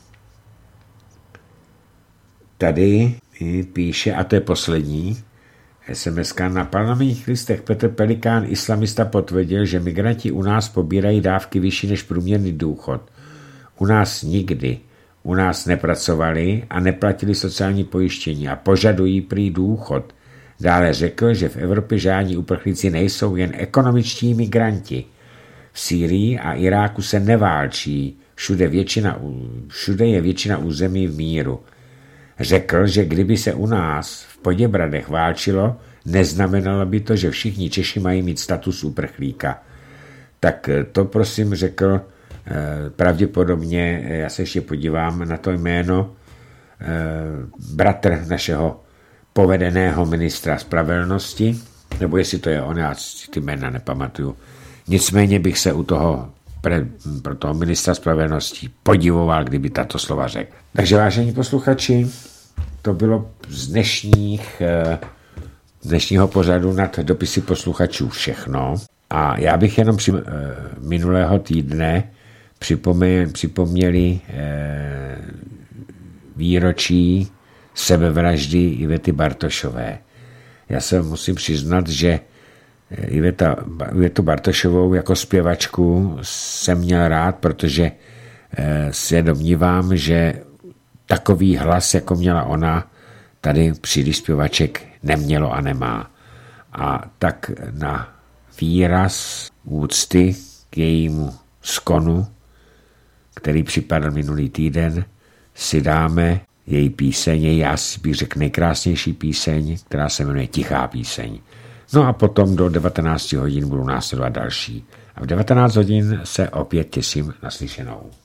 tady mi píše, a to je poslední es em eska, na parlamentních listech Petr Pelikán, islamista, potvrdil, že migranti u nás pobírají dávky vyšší než průměrný důchod. U nás nikdy. U nás nepracovali a neplatili sociální pojištění a požadují prý důchod. Dále řekl, že v Evropě žádní uprchlíci nejsou jen ekonomičtí migranti. V Sýrii a Iráku se neválčí, všude, většina, všude je většina území v míru. Řekl, že kdyby se u nás v Poděbradech válčilo, neznamenalo by to, že všichni Češi mají mít status uprchlíka. Tak to prosím řekl pravděpodobně, já se ještě podívám na to jméno, bratr našeho povedeného ministra spravedlnosti, nebo jestli to je on, já si ty jména nepamatuju. Nicméně bych se u toho pre, pro toho ministra spravedlnosti podivoval, kdyby tato slova řekl. Takže vážení posluchači, to bylo z dnešních, z dnešního pořadu nad dopisy posluchačů všechno. A já bych jenom při minulého týdne připomněli, připomněli výročí sebevraždy Ivety Bartošové. Já se musím přiznat, že Iveta, Ivetu Bartošovou jako zpěvačku jsem měl rád, protože se domnívám, že takový hlas, jako měla ona, tady příliš zpěvaček nemělo a nemá. A tak na výraz úcty k jejímu skonu, který připadl minulý týden, si dáme její píseň, její, já si bych řekl, nejkrásnější píseň, která se jmenuje Tichá píseň. No a potom do devatenáct hodin budou následovat další. A v devatenáct hodin se opět těším na slyšenou.